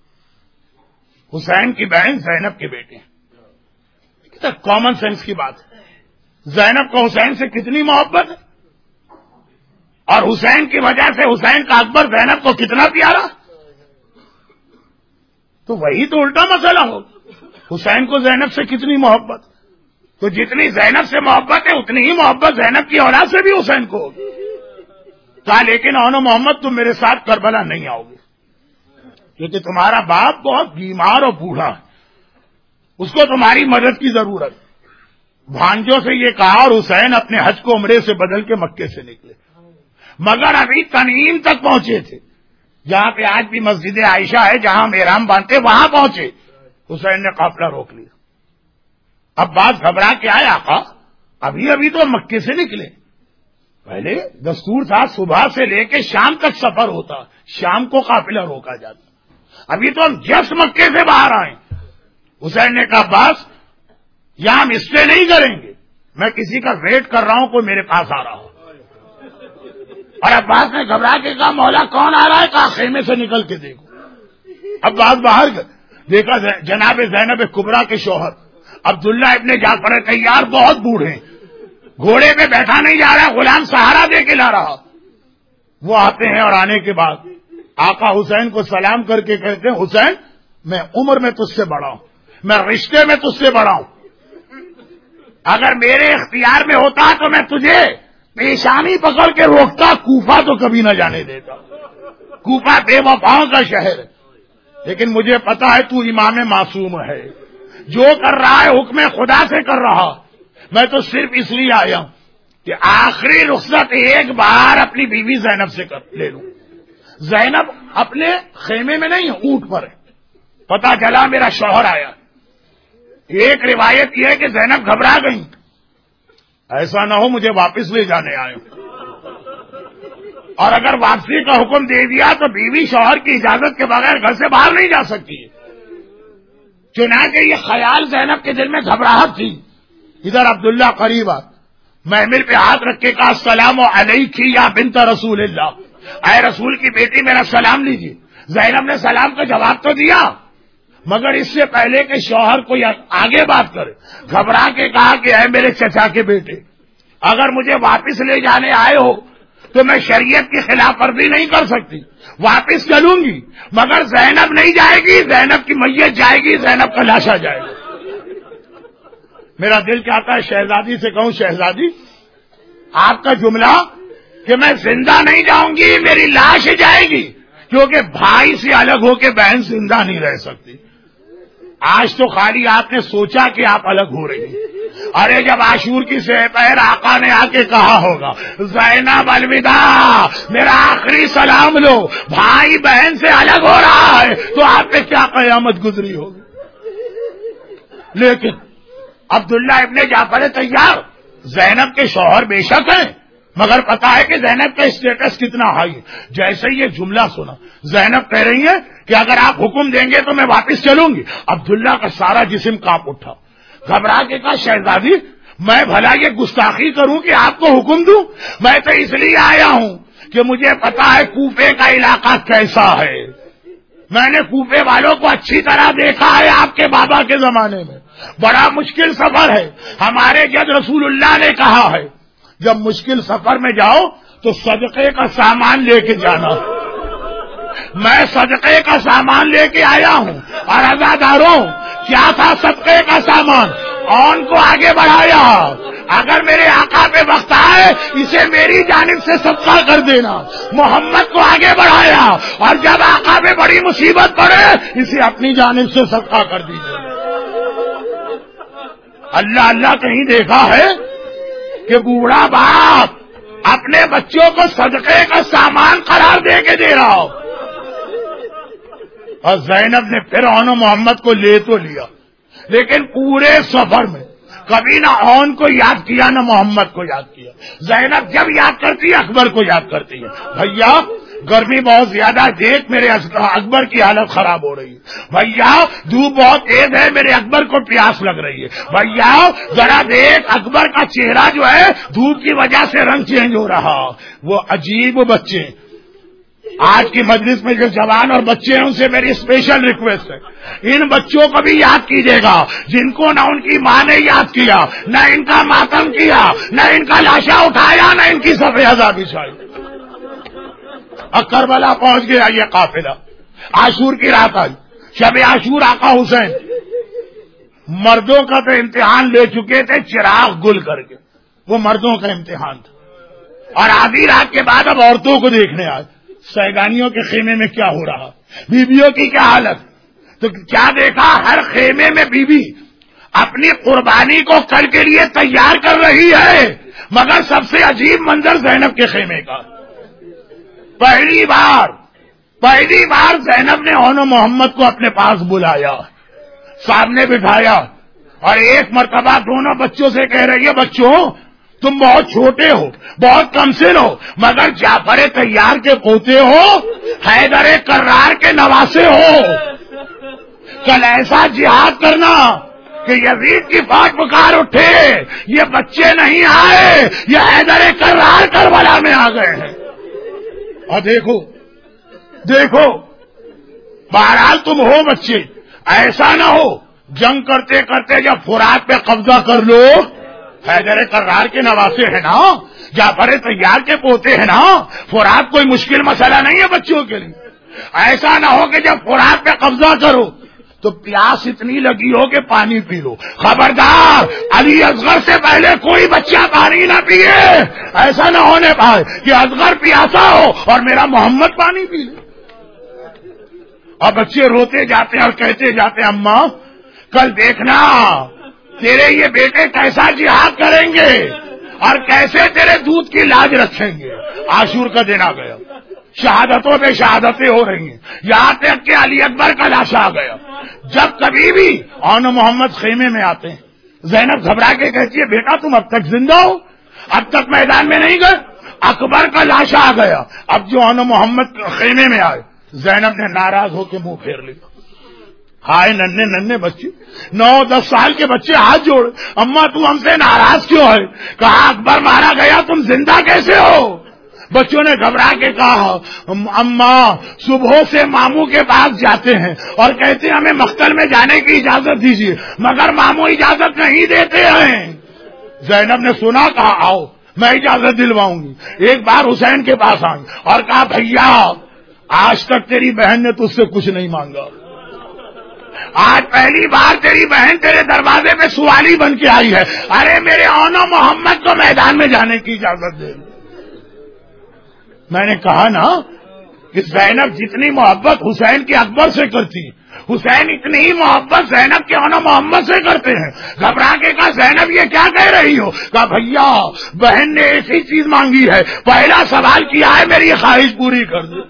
حسین کی بہن زینب کے بیٹے ہیں. کامن سینس کی بات ہے. زینب کو حسین سے کتنی محبت ہے, اور حسین کی وجہ سے حسین کا اکبر زینب کو کتنا پیارا. تو وہی تو الٹا مسئلہ ہو. حسین کو زینب سے کتنی محبت, تو جتنی زینب سے محبت ہے اتنی ہی محبت زینب کی اولاد سے بھی حسین کو ہوگی. کہا لیکن اون محمد تم میرے ساتھ کربلا نہیں آؤ گے کیونکہ تمہارا باپ بہت بیمار اور بوڑھا ہے, اس کو تمہاری مدد کی ضرورت. بھانجوں سے یہ کہا اور حسین اپنے حج کو عمرے سے بدل کے مکے سے نکلے, مگر ابھی تنعیم تک پہنچے تھے جہاں پہ آج بھی مسجد عائشہ ہے جہاں ہم احرام باندھتے وہاں پہنچے. حسین نے قافلہ روک لیا. اب بات گھبرا کے آئے آقا ابھی تو مکے سے نکلے. پہلے دستور تھا صبح سے لے کے شام تک سفر ہوتا, شام کو قافلہ روکا جاتا. ابھی تو ہم جس مکے سے باہر آئے. حسین نے کہا بس یہاں ہم اسٹے نہیں کریں گے, میں کسی کا ویٹ کر رہا ہوں, کوئی میرے پاس آ رہا ہوں. اور عباس نے گھبرا کے کہا مولا کون آ رہا ہے؟ کہا خیمے سے نکل کے دیکھو. عباس باہر گئے, دیکھا جناب زینب کبریٰ کے شوہر عبداللہ ابن جعفر طیار بہت بوڑھے, گھوڑے پہ بیٹھا نہیں جا رہا, غلام سہارا دے کے لا رہا. وہ آتے ہیں اور آنے کے بعد آقا حسین کو سلام کر کے کہتے ہیں حسین میں عمر میں تجھ سے بڑا ہوں, میں رشتے میں تجھ سے بڑا ہوں, اگر میرے اختیار میں ہوتا تو میں تجھے پیشانی پکڑ کے روکتا, کوفہ تو کبھی نہ جانے دیتا. کوفہ بے وفاؤں کا شہر ہے, لیکن مجھے پتا ہے تو امام معصوم ہے, جو کر رہا ہے حکم خدا سے کر رہا. میں تو صرف اس لیے آیا ہوں کہ آخری رخصت ایک بار اپنی بیوی زینب سے لے لوں. زینب اپنے خیمے میں نہیں اونٹ پر ہے. پتا چلا میرا شوہر آیا. ایک روایت یہ ہے کہ زینب گھبرا گئی, ایسا نہ ہو مجھے واپس لے جانے آئے, اور اگر واپسی کا حکم دے دیا تو بیوی شوہر کی اجازت کے بغیر گھر سے باہر نہیں جا سکتی. چنانچہ یہ خیال زینب کے دل میں گھبراہٹ تھی. ادھر عبداللہ قریب محمل پہ ہاتھ رکھ کے کہا السلام علیکی یا بنت رسول اللہ, اے رسول کی بیٹی میرا سلام لیجیے. زینب نے سلام کا جواب تو دیا, مگر اس سے پہلے کہ شوہر کوئی آگے بات کرے گھبرا کے کہا کہ اے میرے چچا کے بیٹے, اگر مجھے واپس لے جانے آئے ہو تو میں شریعت کی خلاف ورزی نہیں کر سکتی, واپس چلوں گی, مگر زینب نہیں جائے گی, زینب کی میت جائے گی, زینب کا لاشا جائے گا. میرا دل چاہتا ہے شہزادی سے کہوں شہزادی آپ کا جملہ کہ میں زندہ نہیں جاؤں گی, میری لاش جائے گی, کیونکہ بھائی سے الگ ہو کے بہن زندہ نہیں رہ سکتی. آج تو خالی آپ نے سوچا کہ آپ الگ ہو رہی ہیں, ارے جب عاشور کی سپہر آقا نے آ کے کہا ہوگا زینب الوداع, میرا آخری سلام لو, بھائی بہن سے الگ ہو رہا ہے, تو آپ پہ کیا قیامت گزری ہوگی. لیکن عبداللہ ابن جعفر طیار زینب کے شوہر بے شک ہیں, مگر پتا ہے کہ زینب کا اسٹیٹس کتنا ہائی ہے. جیسے یہ جملہ سنا زینب کہہ رہی ہے کہ اگر آپ حکم دیں گے تو میں واپس چلوں گی. عبداللہ کا سارا جسم کانپ اٹھا, گھبرا کے کہا شہزادی میں بھلا یہ گستاخی کروں کہ آپ کو حکم دوں؟ میں تو اس لیے آیا ہوں کہ مجھے پتا ہے کوفے کا علاقہ کیسا ہے, میں نے کوفے والوں کو اچھی طرح دیکھا ہے آپ کے بابا کے زمانے میں. بڑا مشکل سفر ہے. ہمارے جد رسول اللہ نے کہا ہے جب مشکل سفر میں جاؤ تو صدقے کا سامان لے کے جانا. میں صدقے کا سامان لے کے آیا ہوں. اور عزاداروں کیا تھا صدقے کا سامان؟ اون کو آگے بڑھایا. اگر میرے آقا پہ وقت آئے اسے میری جانب سے صدقہ کر دینا. محمد کو آگے بڑھایا اور جب آقا پہ بڑی مصیبت پڑے اسے اپنی جانب سے صدقہ کر دیجیے. اللہ اللہ کہیں دیکھا ہے کہ بوڑھا باپ اپنے بچوں کو صدقے کا سامان قرار دے کے دے رہا ہو. اور زینب نے پھر اون و محمد کو لے تو لیا لیکن پورے سفر میں کبھی نہ اون کو یاد کیا نہ محمد کو یاد کیا. زینب جب یاد کرتی ہے اکبر کو یاد کرتی ہے. بھیا گرمی بہت زیادہ ہے، دیکھ میرے اکبر کی حالت خراب ہو رہی ہے. بھیا دھوپ بہت تیز ہے، میرے اکبر کو پیاس لگ رہی ہے. بھیا ذرا دیکھ اکبر کا چہرہ جو ہے دھوپ کی وجہ سے رنگ چینج ہو رہا. وہ عجیب بچے. آج کی مجلس میں جو جوان اور بچے ہیں ان سے میری اسپیشل ریکویسٹ ہے ان بچوں کو بھی یاد کیجیے گا جن کو نہ ان کی ماں نے یاد کیا، نہ ان کا ماتم کیا، نہ ان کا لاشا اٹھایا، نہ ان کی سفیدہ بچھائی. کربلا پہنچ گیا یہ قافلہ. عاشور کی رات آئی، شب عاشور. آقا حسین مردوں کا تو امتحان لے چکے تھے چراغ گل کر کے، وہ مردوں کا امتحان تھا. اور آدھی رات کے بعد اب عورتوں کو دیکھنے آئے سیگانیوں کے خیمے میں کیا ہو رہا، بیویوں کی کیا حالت. تو کیا دیکھا ہر خیمے میں بیوی اپنی قربانی کو کل کے لیے تیار کر رہی ہے. مگر سب سے عجیب منظر زینب کے خیمے کا. پہلی بار زینب نے اون و محمد کو اپنے پاس بلایا، سامنے بٹھایا اور ایک مرتبہ دونوں بچوں سے کہہ رہی ہے بچوں تم بہت چھوٹے ہو، بہت کم سن ہو، مگر جعفر طیار کے پوتے ہو، حیدر کرار کے نواسے ہو. کل ایسا جہاد کرنا کہ یزید کی فوج پکار اٹھے یہ بچے نہیں آئے، یہ حیدر کرار کربلا میں آ گئے ہیں. اور دیکھو بہرحال تم ہو بچے، ایسا نہ ہو جنگ کرتے کرتے جب فرات پہ قبضہ کر لو. حیدر کرار کے نواسے ہیں نا، جعفر طیار کے پوتے ہیں نا، فرات کوئی مشکل مسئلہ نہیں ہے بچوں کے لیے. ایسا نہ ہو کہ جب فرات پہ قبضہ کرو تو پیاس اتنی لگی ہو کہ پانی پی لو. خبردار علی اصغر سے پہلے کوئی بچہ پانی نہ پیے. ایسا نہ ہونے پائے کہ اصغر پیاسا ہو اور میرا محمد پانی پی لے. اور بچے روتے جاتے ہیں اور کہتے جاتے ہیں اماں کل دیکھنا تیرے یہ بیٹے کیسا جہاد کریں گے اور کیسے تیرے دودھ کی لاج رکھیں گے. عاشور کا دن آ گیا، شہادتوں پہ شہادتیں ہو رہی ہیں، یہاں تک کہ علی اکبر کا لاشا آ گیا. جب کبھی بھی اون و محمد خیمے میں آتے ہیں زینب گھبرا کے کہتی ہے بیٹا تم اب تک زندہ ہو، اب تک میدان میں نہیں گئے. اکبر کا لاشا آ گیا. اب جو اون و محمد خیمے میں آئے زینب نے ناراض ہو کے منہ پھیر لیا. ہائے ننے بچے 9-10 سال کے بچے ہاتھ جوڑ اماں تم ہم سے ناراض کیوں ہے؟ کہا اکبر مارا گیا تم زندہ کیسے ہو؟ بچوں نے گھبرا کے کہا اماں صبح سے ماموں کے پاس جاتے ہیں اور کہتے ہیں ہمیں مقتل میں جانے کی اجازت دیجیے، مگر ماموں اجازت نہیں دیتے ہیں. زینب نے سنا، کہا آؤ میں اجازت دلواؤں گی. ایک بار حسین کے پاس آئی اور کہا بھیا آج تک تیری بہن نے تجھ سے کچھ نہیں مانگا، آج پہلی بار تیری بہن تیرے دروازے پہ سوالی بن کے آئی ہے. ارے میرے اون و محمد کو میدان میں جانے کی اجازت دے. میں نے کہا نا کہ زینب جتنی محبت حسین کی اکبر سے کرتی حسین اتنی ہی محبت زینب کے اون و محمد سے کرتے ہیں. گھبرا کے کہا زینب یہ کیا کہہ رہی ہو؟ کہا بھیا بہن نے ایسی چیز مانگی ہے، پہلا سوال کیا ہے میری خواہش پوری کر دے.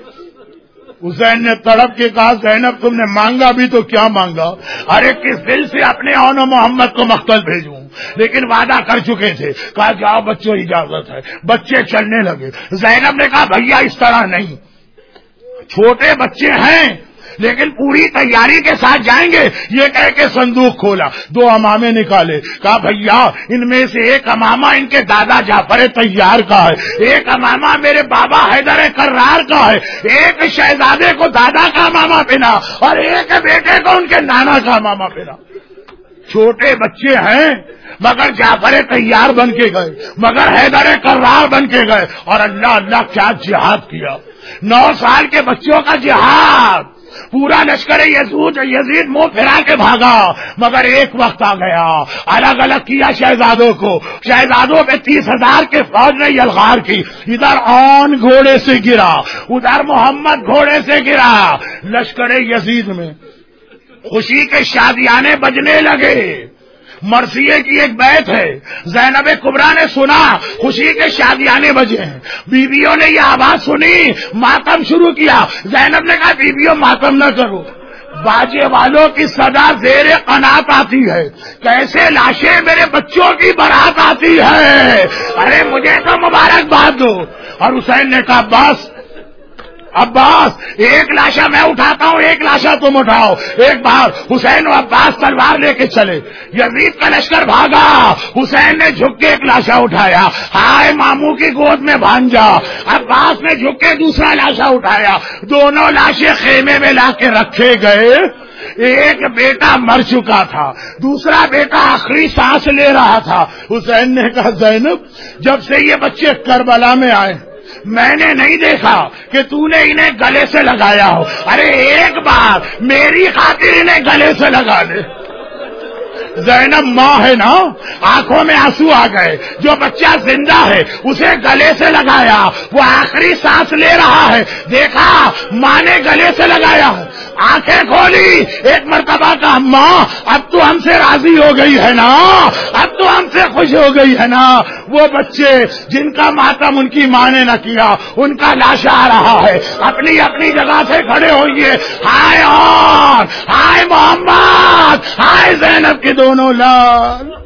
حسین نے تڑپ کے کہا زینب تم نے مانگا بھی تو کیا مانگا؟ ارے کس دل سے اپنے اون و محمد کو مقتل بھیجوں، لیکن وعدہ کر چکے تھے. کہا جاؤ بچوں اجازت ہے. بچے چلنے لگے. زینب نے کہا بھیا اس طرح نہیں، چھوٹے بچے ہیں لیکن پوری تیاری کے ساتھ جائیں گے. یہ کہہ کے صندوق کھولا, 2 امامے نکالے, کہا بھیا ان میں سے ایک امامہ ان کے دادا جعفر طیار کا ہے, ایک امامہ میرے بابا حیدر کرار کا ہے, ایک شہزادے کو دادا کا امامہ پہنا اور ایک بیٹے کو ان کے نانا کا امامہ پہنا. چھوٹے بچے ہیں مگر جعفر طیار بن کے گئے, مگر حیدر کرار بن کے گئے, اور اللہ اللہ کیا جہاد کیا. 9 سال کے بچوں کا جہاد. پورا لشکر یزید منہ پھرا کے بھاگا, مگر ایک وقت آ گیا الگ الگ کیا شہزادوں کو. شہزادوں پہ 30,000 کے فوج نے یلغار کی. ادھر آن گھوڑے سے گرا, ادھر محمد گھوڑے سے گرا. لشکر یزید میں خوشی کے شادیانے بجنے لگے. مرثیے کی ایک بیت ہے, زینب کبریٰ نے سنا خوشی کے شادیانے بجے ہیں. بیویوں نے یہ آواز سنی, ماتم شروع کیا. زینب نے کہا بیویوں ماتم نہ کرو, باجے والوں کی صدا زیر قنات آتی ہے, کیسے لاشیں میرے بچوں کی بارات آتی ہے, ارے مجھے تو مبارکباد دو. اور حسین نے کہا بس عباس, ایک لاشا میں اٹھاتا ہوں, ایک لاشا تم اٹھاؤ. ایک بار حسین و عباس تلوار لے کے چلے, یزید کا لشکر بھاگا. حسین نے جھک کے ایک لاشا اٹھایا, ہائے ماموں کی گود میں بھانجا. عباس نے جھک کے دوسرا لاشا اٹھایا. دونوں لاشیں خیمے میں لا کے رکھے گئے. ایک بیٹا مر چکا تھا, دوسرا بیٹا آخری سانس لے رہا تھا. حسین نے کہا زینب جب سے یہ بچے کربلا میں آئے میں نے نہیں دیکھا کہ تو نے انہیں گلے سے لگایا ہو. ارے ایک بار میری خاطر انہیں گلے سے لگا لے. زینب ماں ہے نا, آنکھوں میں آنسو آ گئے. جو بچہ زندہ ہے اسے گلے سے لگایا, وہ آخری سانس لے رہا ہے, دیکھا ماں نے گلے سے لگایا ہے. آنکھیں کھولی, ایک مرتبہ کہا ماں اب تو ہم سے راضی ہو گئی ہے نا, اب تو ہم سے خوش ہو گئی ہے نا. وہ بچے جن کا ماتم ان کی ماں نے نہ کیا, ان کا لاشا آ رہا ہے, اپنی اپنی جگہ سے کھڑے ہوئیے. ہائے اور ہائے محمد, ہائے زینب کے دونوں لال.